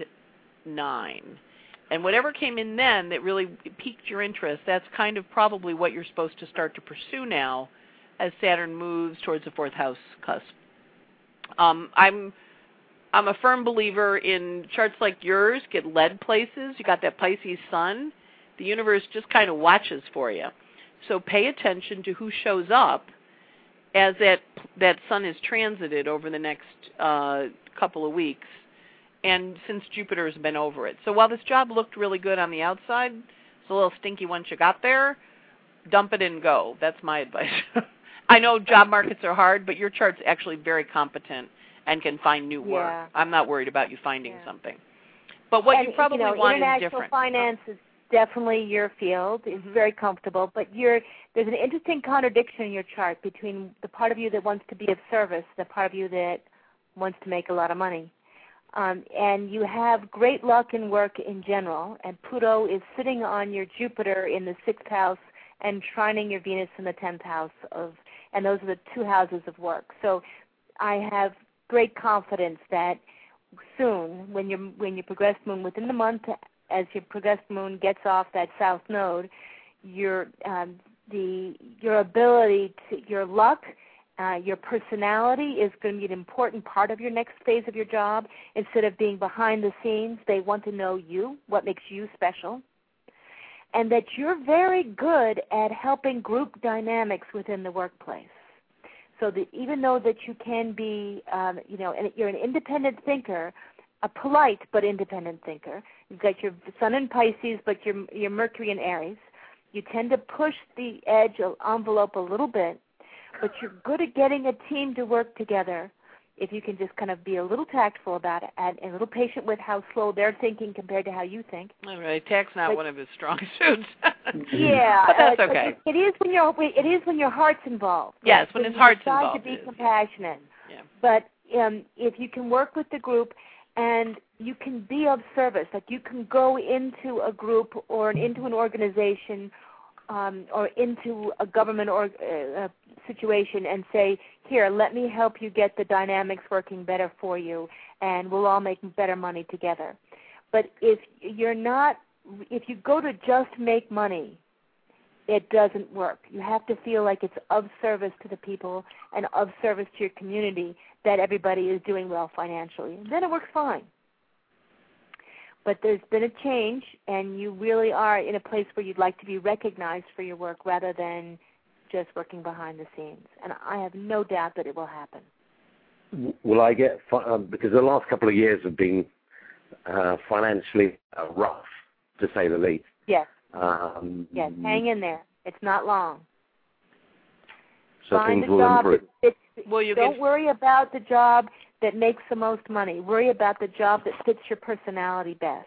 nine. And whatever came in then that really piqued your interest, that's kind of probably what you're supposed to start to pursue now as Saturn moves towards the fourth house cusp. Um, I'm I'm a firm believer in charts like yours get led places. You got that Pisces sun. The universe just kind of watches for you. So pay attention to who shows up as that that sun is transited over the next uh, couple of weeks, and since Jupiter has been over it. So while this job looked really good on the outside, it's a little stinky once you got there, dump it and go. That's my advice. I know job markets are hard, but your chart's actually very competent and can find new work.
Yeah.
I'm not worried about you finding yeah. something. But what
and,
you probably
you know,
want
international
is different.
Finance is, definitely your field. It's
Mm-hmm.
very comfortable, but you're, there's an interesting contradiction in your chart between the part of you that wants to be of service, the part of you that wants to make a lot of money. Um, and you have great luck in work in general, and Pluto is sitting on your Jupiter in the sixth house and trining your Venus in the tenth house of, and those are the two houses of work. So I have great confidence that soon, when your when your progressed moon within the month, as your progressed moon gets off that south node, your um, the your ability to your luck, uh, your personality is going to be an important part of your next phase of your job. Instead of being behind the scenes, they want to know you, what makes you special, and that you're very good at helping group dynamics within the workplace. So that even though that you can be, um, you know, and you're an independent thinker, a polite but independent thinker. You've got your Sun in Pisces, but your your Mercury in Aries. You tend to push the edge of envelope a little bit, but you're good at getting a team to work together. If you can just kind of be a little tactful about it and a little patient with how slow they're thinking compared to how you think.
All right, tact's not
but,
one of his strong suits.
Yeah,
but that's
uh,
okay.
It, it is when your it is when your heart's involved.
Yes,
right?
when,
when
his heart's
decide
involved.
to be
is,
compassionate.
Yeah.
But um, if you can work with the group and you can be of service, like you can go into a group or into an organization um, or into a government or uh, situation and say, here, let me help you get the dynamics working better for you, and we'll all make better money together. But if you're not, if you go to just make money, it doesn't work. You have to feel like it's of service to the people and of service to your community, that everybody is doing well financially. And then it works fine. But there's been a change, and you really are in a place where you'd like to be recognized for your work rather than just working behind the scenes. And I have no doubt that it will happen.
Will I get, um, because the last couple of years have been uh, financially uh, rough, to say the least.
Yes.
Um,
yes, hang in there. It's not long.
So
Find
things
a
will
job
improve.
that fits.
Well, you
Don't
can...
worry about the job that makes the most money. Worry about the job that fits your personality best.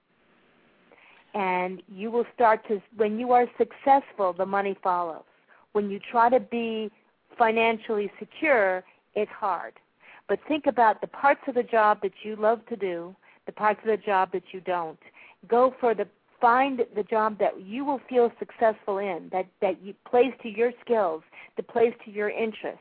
And you will start to, when you are successful, the money follows. When you try to be financially secure, it's hard. But think about the parts of the job that you love to do, the parts of the job that you don't. Go for the, find the job that you will feel successful in, that, that you, plays to your skills, that plays to your interests,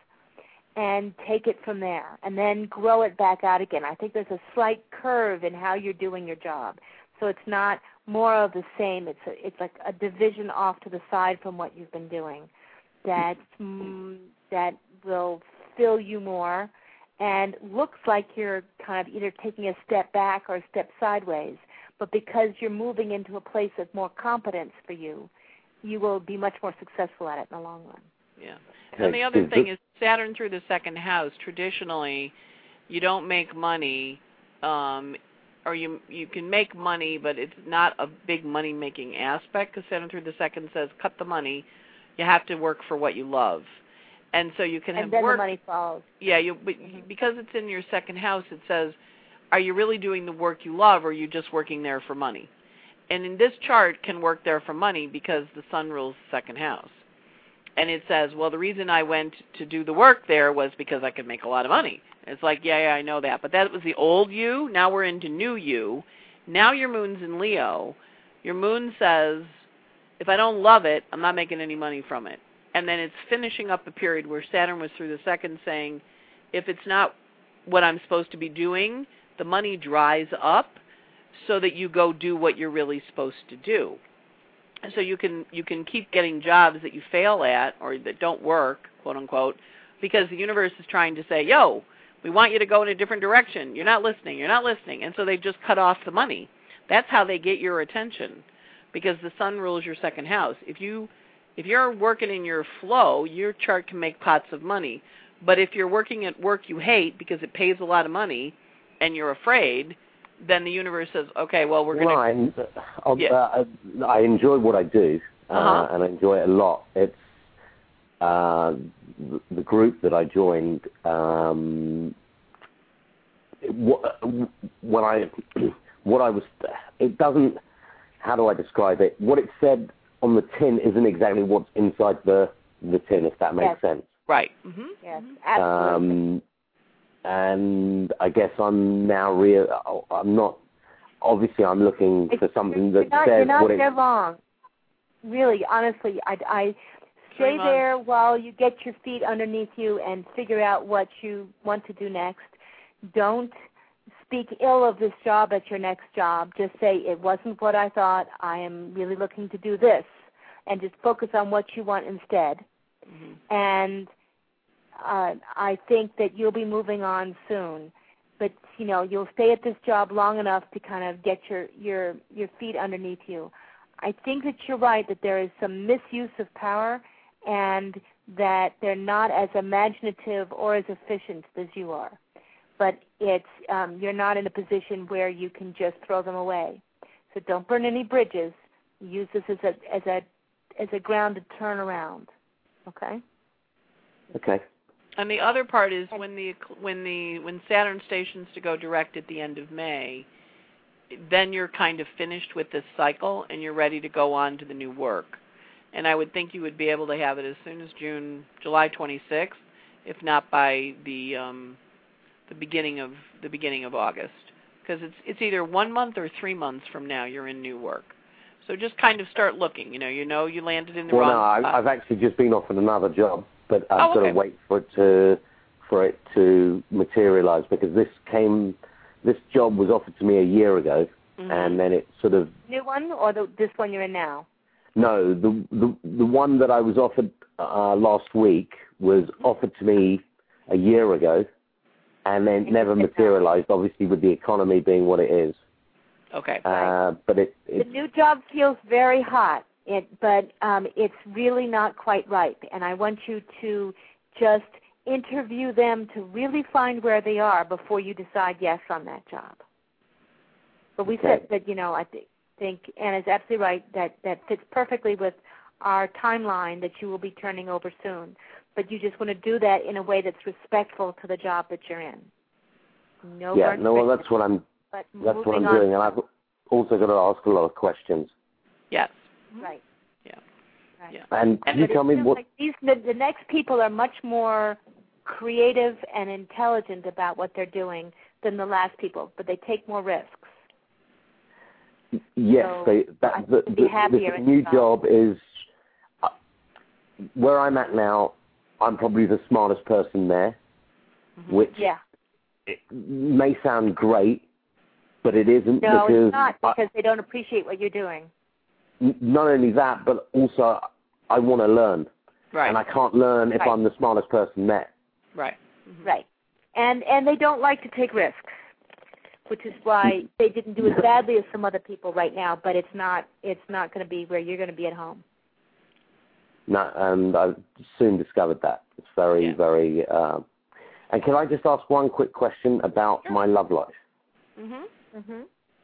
and take it from there, and then grow it back out again. I think there's a slight curve in how you're doing your job. So it's not more of the same. It's a, it's like a division off to the side from what you've been doing that mm, that will fill you more and looks like you're kind of either taking a step back or a step sideways. But because you're moving into a place of more competence for you, you will be much more successful at it in the long run.
Yeah. And the other thing is Saturn through the second house, traditionally, you don't make money, um, or you you can make money, but it's not a big money-making aspect, because Saturn through the second says cut the money. You have to work for what you love. And so you can
and
have
then
work.
the money follows.
Yeah, you, but mm-hmm. because it's in your second house, it says, are you really doing the work you love, or are you just working there for money? And in this chart, can work there for money because the sun rules the second house. And it says, well, the reason I went to do the work there was because I could make a lot of money. It's like, yeah, yeah, I know that. But that was the old you. Now we're into new you. Now your moon's in Leo. Your moon says, if I don't love it, I'm not making any money from it. And then it's finishing up a period where Saturn was through the second saying, if it's not what I'm supposed to be doing, the money dries up so that you go do what you're really supposed to do. And so you can you can keep getting jobs that you fail at or that don't work, quote unquote, because the universe is trying to say, yo, we want you to go in a different direction. You're not listening. You're not listening. And so they just cut off the money. That's how they get your attention, because the sun rules your second house. If you if you're working in your flow, your chart can make pots of money. But if you're working at work you hate because it pays a lot of money and you're afraid, then the universe says, okay, well, we're going to...
Well, yeah. uh, I enjoy what I do, uh,
uh-huh.
and I enjoy it a lot. It's uh, the, the group that I joined, um, it, when I, what I was, it doesn't how do I describe it? What it said on the tin isn't exactly what's inside the the tin, if that makes
yes.
sense.
Right. Mm-hmm.
Yes, absolutely.
Um, and I guess I'm now real. I'm not. Obviously, I'm looking for something that
you're not,
says
you're not
what it.
there long. Really, honestly, I, I stay there while you get your feet underneath you and figure out what you want to do next. Don't speak ill of this job at your next job. Just say, it wasn't what I thought. I am really looking to do this. And just focus on what you want instead. Mm-hmm. And uh, I think that you'll be moving on soon. But, you know, you'll stay at this job long enough to kind of get your, your, your feet underneath you. I think that you're right, that there is some misuse of power and that they're not as imaginative or as efficient as you are. But it's um, you're not in a position where you can just throw them away. So don't burn any bridges. Use this as a as a as a ground to turn around. Okay.
Okay.
And the other part is when the when the when Saturn stations to go direct at the end of May, then you're kind of finished with this cycle and you're ready to go on to the new work. And I would think you would be able to have it as soon as June, July twenty-sixth, if not by the um, the beginning of the beginning of August, because it's it's either one month or three months from now you're in new work. So just kind of start looking. You know, you know you landed in the
well,
wrong.
Well, no,
spot.
I've actually just been offered another job, but I've
oh,
got
okay.
to wait for it to for it to materialize because this came this job was offered to me a year ago, mm-hmm. and then it sort of
new one or the, this one you're in now.
No, the the the one that I was offered uh, last week was offered to me a year ago, and then never materialized. Obviously, with the economy being what it is.
Okay.
Uh,
right.
But it, it
the new job feels very hot, it, but um, it's really not quite right. And I want you to just interview them to really find where they are before you decide yes on that job. But we
okay.
said that you know I think. think Anna's absolutely right that that fits perfectly with our timeline that you will be turning over soon. But you just want to do that in a way that's respectful to the job that you're in. No
yeah, no, well, that's what I'm. That's what I'm
on.
doing, and I've also got to ask a lot of questions.
Yes.
Right.
Yeah.
Right.
Yeah.
And can you tell me what?
Like these, the, the next people are much more creative and intelligent about what they're doing than the last people, but they take more risks.
Yes,
so
they, that, the, the, the new job is uh, where I'm at now. I'm probably the smartest person there, mm-hmm. which
yeah.
it may sound great, but it isn't.
No,
because
it's not because
I,
they don't appreciate what you're doing.
Not only that, but also I want to learn,
right.
and I can't learn if
right.
I'm the smartest person there.
Right. Mm-hmm.
Right. And and they don't like to take risks, which is why they didn't do as badly as some other people right now. But it's not it's not going to be where you're going to be at home.
No, and I soon discovered that. It's very, yeah. very... Uh, and can I just ask one quick question about
sure.
my love life?
Mm-hmm. Mm-hmm.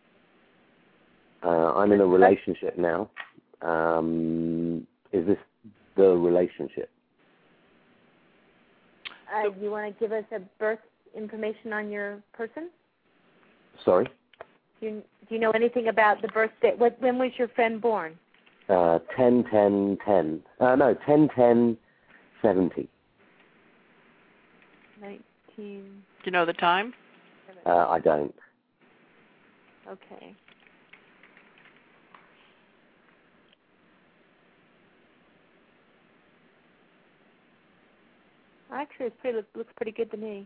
Uh, I'm in a relationship now. Um, is this the relationship?
Uh, do you want to give us a birth information on your person?
Sorry?
Do you, do you know anything about the birthday? What, when was your friend born?
Uh, ten ten ten. Uh, no, ten ten seventy.
Nineteen.
Do you know the time?
Uh, I don't.
Okay. Actually, it pretty, looks pretty good to me.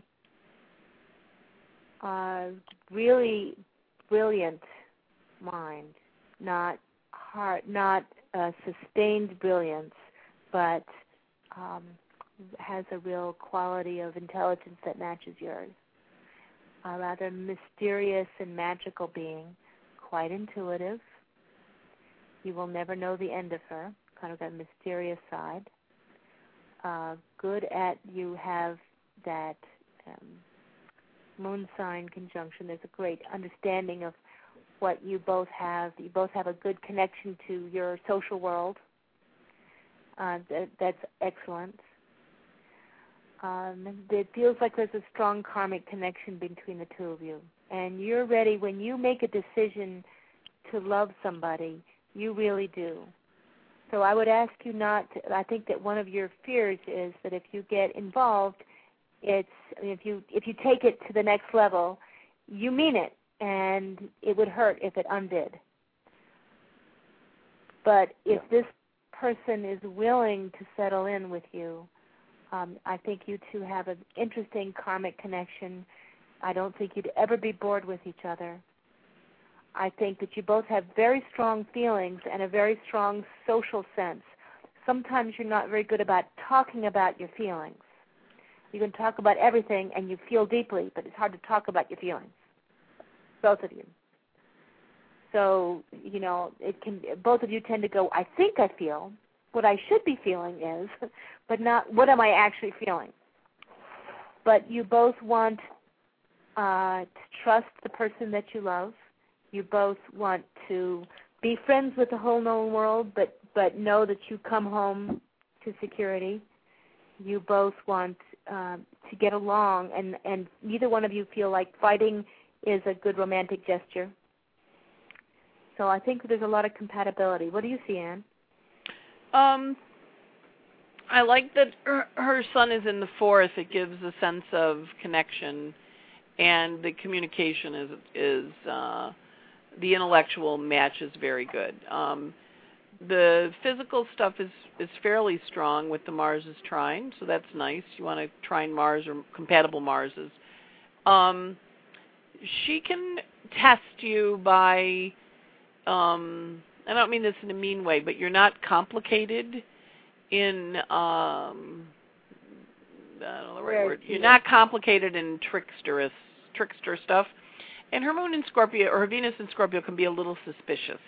Uh, really brilliant mind, not hard, not uh, sustained brilliance, but um, has a real quality of intelligence that matches yours. A rather mysterious and magical being, quite intuitive. You will never know the end of her, kind of that mysterious side. Uh, good at, you have that um, moon sign conjunction. There's a great understanding of what you both have. You both have a good connection to your social world. Uh, that, that's excellent. Um, it feels like there's a strong karmic connection between the two of you. And you're ready, when you make a decision to love somebody. You really do. So I would ask you not to, I think that one of your fears is that if you get involved, it's if you if you take it to the next level, you mean it, and it would hurt if it undid. But if
Yeah.
this person is willing to settle in with you, um, I think you two have an interesting karmic connection. I don't think you'd ever be bored with each other. I think that you both have very strong feelings and a very strong social sense. Sometimes you're not very good about talking about your feelings. You can talk about everything and you feel deeply, but it's hard to talk about your feelings, both of you. So, you know, it can. Both of you tend to go, I think I feel. What I should be feeling is, but not what am I actually feeling. But you both want uh, to trust the person that you love. You both want to be friends with the whole known world, but, but know that you come home to security. You both want uh, to get along, and, and neither one of you feel like fighting is a good romantic gesture. So I think there's a lot of compatibility. What do you see, Anne?
Um, I like that her, her son is in the fourth. It gives a sense of connection, and the communication is is uh, the intellectual match is very good. Um, the physical stuff is, is fairly strong with the Marses trine, so that's nice. You want to trine Mars or compatible Marses. Um, she can test you by, um, I don't mean this in a mean way, but you're not complicated in, um, I don't know the right word. You're not complicated in tricksterous, trickster stuff. And her moon in Scorpio, or her Venus in Scorpio, can be a little suspicious.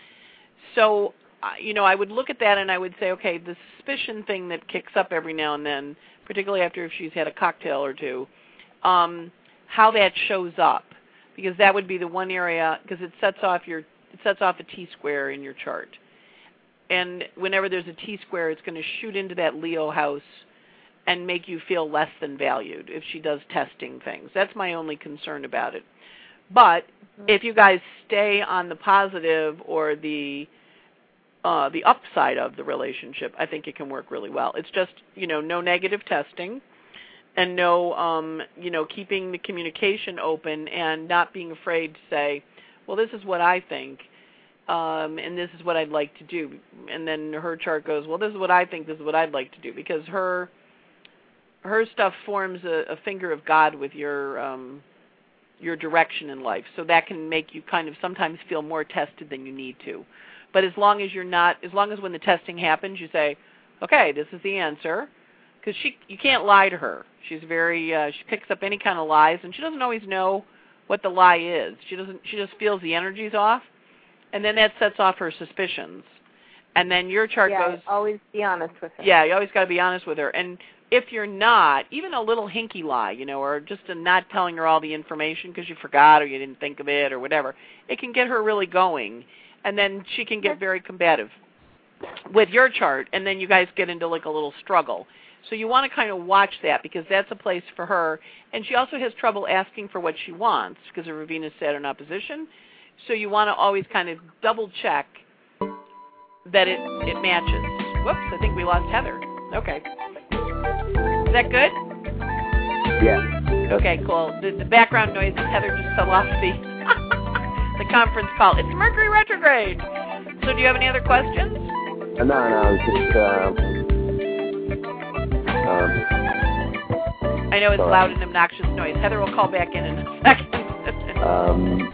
So, you know, I would look at that and I would say, okay, the suspicion thing that kicks up every now and then, particularly after if she's had a cocktail or two, um, how that shows up, because that would be the one area, because it sets off your, it sets off a T-square in your chart. And whenever there's a T-square, it's going to shoot into that Leo house and make you feel less than valued if she does testing things. That's my only concern about it. But if you guys stay on the positive or the uh, the upside of the relationship, I think it can work really well. It's just, you know, no negative testing and no, um, you know, keeping the communication open and not being afraid to say, well, this is what I think, um, and this is what I'd like to do. And then her chart goes, well, this is what I think, this is what I'd like to do, because her her stuff forms a, a finger of God with your um, your direction in life. So that can make you kind of sometimes feel more tested than you need to. But as long as you're not, as long as when the testing happens, you say, okay, this is the answer, because she, you can't lie to her. She's very, uh, she picks up any kind of lies, and she doesn't always know what the lie is. She doesn't, she just feels the energy's off, and then that sets off her suspicions. And then your chart
yeah,
goes,
always be honest with her.
Yeah, you always got to be honest with her. And if you're not, even a little hinky lie, you know, or just a not telling her all the information because you forgot or you didn't think of it or whatever, it can get her really going, and then she can get very combative with your chart, and then you guys get into like a little struggle. So you want to kind of watch that, because that's a place for her. And she also has trouble asking for what she wants because of her Venus-Saturn opposition. So you want to always kind of double check that it, it matches. Whoops, I think we lost Heather. Okay. Is that good?
Yeah.
Okay, cool. The, the background noise is Heather just fell off the, the conference call. It's Mercury retrograde. So do you have any other questions?
Uh, no, no, just... Uh, um,
I know it's
sorry.
loud and obnoxious noise. Heather will call back in in a second.
um,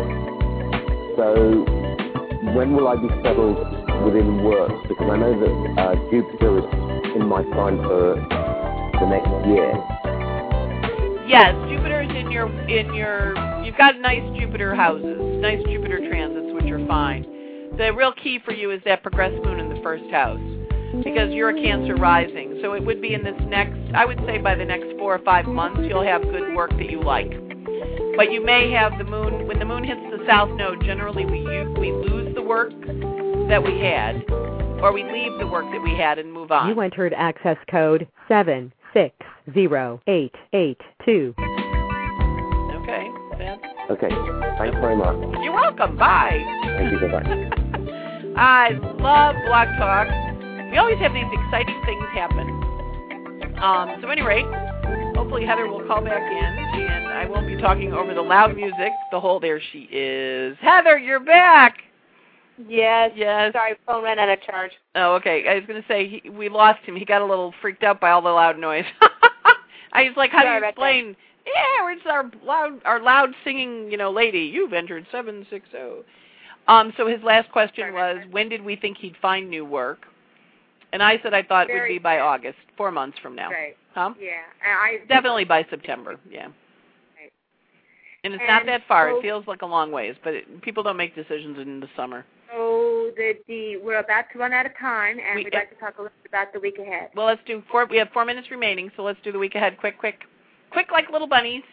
so, when will I be settled within work? Because I know that uh, Jupiter is in my sign for the next year.
Yes, Jupiter is in your, in your, you've got nice Jupiter houses, nice Jupiter transits, which are fine. The real key for you is that progressed moon in the first house, because you're a Cancer rising. So it would be in this next, I would say by the next four or five months, you'll have good work that you like. But you may have the moon, when the moon hits the south node, generally we we lose the work that we had, or we leave the work that we had and move on.
You entered access code seven six zero eight eight two.
Okay, that's
Okay. Thanks very much.
You're welcome. Bye.
Thank you. Bye-bye.
I love Blog Talk. We always have these exciting things happen. Um, so, at any rate, hopefully Heather will call back in, and I won't be talking over the loud music. The whole there she is. Heather, you're back.
Yes.
Yes.
Sorry, phone ran out of charge.
Oh, okay. I was going to say he, we lost him. He got a little freaked out by all the loud noise. I was like, how
Sorry
do you explain? Yeah, it's our loud, our loud singing, you know, lady. You've entered seven six zero. Um, so his last question was, when did we think he'd find new work? And I said I thought it would be by August, four months from now.
Right.
Huh?
Yeah. And I
Definitely by September, yeah.
Right.
And it's
And
not that far.
so,
it feels like a long ways, but it, people don't make decisions in the summer.
So the, the we're about to run out of time, and
We-
we'd like to talk a little bit about the week ahead.
Well, let's do four. We have four minutes remaining, so let's do the week ahead. Quick, quick. Quick like little bunnies.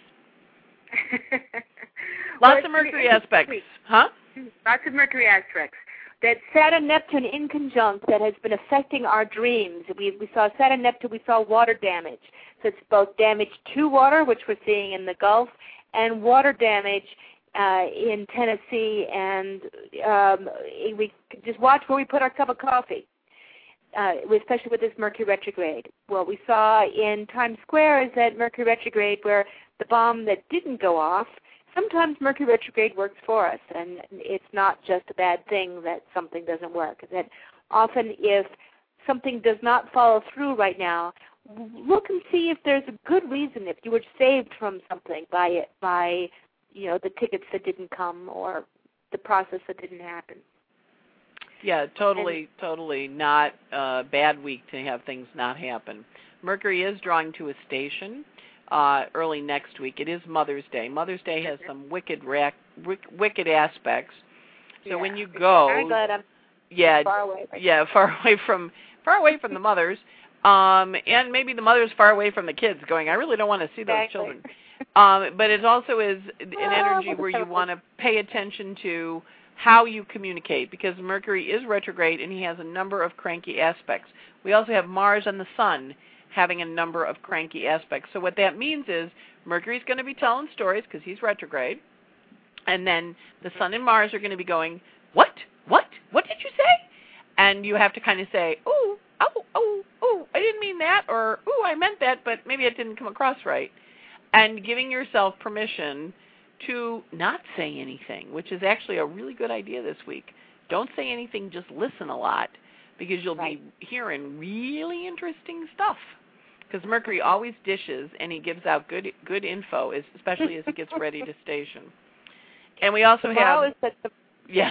Well,
Lots of Mercury aspects. Huh?
Lots of Mercury aspects.
That Saturn-Neptune in conjunct that has been affecting our dreams. We, we saw Saturn-Neptune, we saw water damage. So it's both damage to water, which we're seeing in the Gulf, and water damage uh, in Tennessee. And um, we just watch where we put our cup of coffee, uh, especially with this Mercury retrograde. What we saw in Times Square is that Mercury retrograde, where the bomb that didn't go off, sometimes Mercury retrograde works for us, and it's not just a bad thing that something doesn't work. That often if something does not follow through right now, look and see if there's a good reason, if you were saved from something by it, by you know the tickets that didn't come or the process that didn't happen.
Yeah, totally, and, totally not a bad week to have things not happen. Mercury is drawing to a station. Uh, early next week. It is Mother's Day. Mother's Day has some wicked rac- wicked aspects. So
yeah.
when you go,
I'm glad I'm
yeah,
far away. Right
yeah, far away from far away from the mothers, um, and maybe the mothers far away from the kids. Going, I really don't want to see those
exactly.
children. Um, but it also is an energy where you want to pay attention to how you communicate, because Mercury is retrograde and he has a number of cranky aspects. We also have Mars and the Sun having a number of cranky aspects. So what that means is Mercury's going to be telling stories because he's retrograde, and then the Sun and Mars are going to be going, what? What? What did you say? And you have to kind of say, oh, oh, oh, oh, I didn't mean that, or, oh, I meant that, but maybe it didn't come across right. And giving yourself permission to not say anything, which is actually a really good idea this week. Don't say anything, just listen a lot, because you'll right. be hearing really interesting stuff. Because Mercury always dishes, and he gives out good good info, especially as he gets ready to station. And we also
Tomorrow
have
the-
yeah,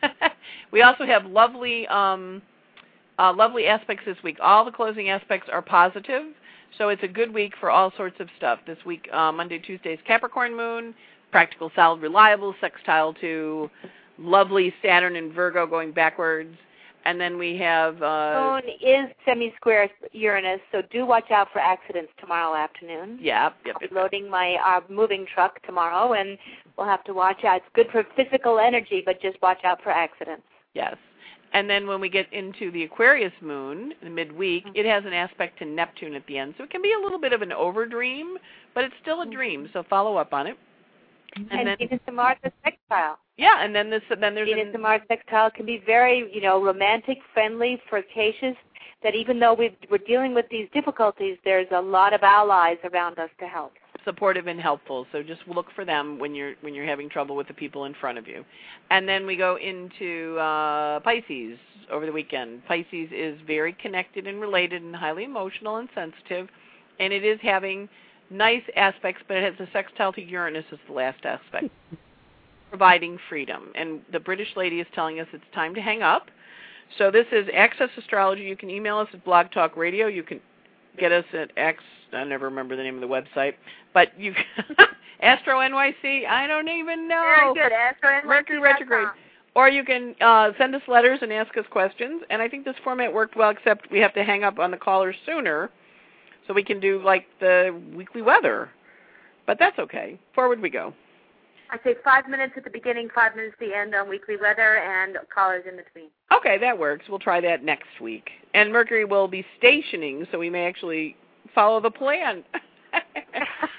we also have lovely um, uh, lovely aspects this week. All the closing aspects are positive, so it's a good week for all sorts of stuff. This week, uh, Monday, Tuesday is Capricorn Moon, practical, solid, reliable, sextile to lovely Saturn and Virgo going backwards. And then we have... Uh,
Moon is semi-square Uranus, so do watch out for accidents tomorrow afternoon.
Yeah. Yep,
I'll be
yep,
loading my uh, moving truck tomorrow, and we'll have to watch out. It's good for physical energy, but just watch out for accidents.
Yes. And then when we get into the Aquarius moon, in midweek, mm-hmm. it has an aspect to Neptune at the end. So it can be a little bit of an overdream, but it's still a dream, so follow up on it.
And,
and then
Venus and Mars is sextile.
Yeah, and then this, then there's
Venus
an,
and Mars sextile can be very, you know, romantic, friendly, flirtatious. That even though we've, we're dealing with these difficulties, there's a lot of allies around us to help.
Supportive and helpful. So just look for them when you're when you're having trouble with the people in front of you. And then we go into uh, Pisces over the weekend. Pisces is very connected and related and highly emotional and sensitive, and it is having nice aspects, but it has a sextile to Uranus as the last aspect, providing freedom. And the British lady is telling us it's time to hang up. So this is Access Astrology. You can email us at Blog Talk Radio. You can get us at X. I never remember the name of the website, but you Astro N Y C. I don't even know.
Very good. Astro N Y C.
Mercury retrograde. Or you can uh, send us letters and ask us questions. And I think this format worked well, except we have to hang up on the callers sooner, so we can do like the weekly weather. But that's okay. Forward we go.
I say five minutes at the beginning, five minutes at the end on weekly weather, and callers in between.
Okay, that works. We'll try that next week. And Mercury will be stationing, so we may actually follow the plan.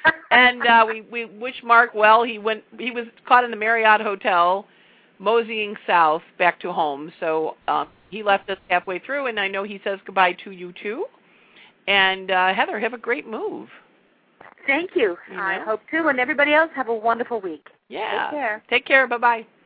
and uh, we we wish Mark well. He went. He was caught in the Marriott Hotel, moseying south back to home. So um, he left us halfway through, and I know he says goodbye to you too. And uh, Heather, have a great move.
Thank you.
you know?
I hope too. And everybody else, have a wonderful week.
Yeah.
Take care.
Take care. Bye bye.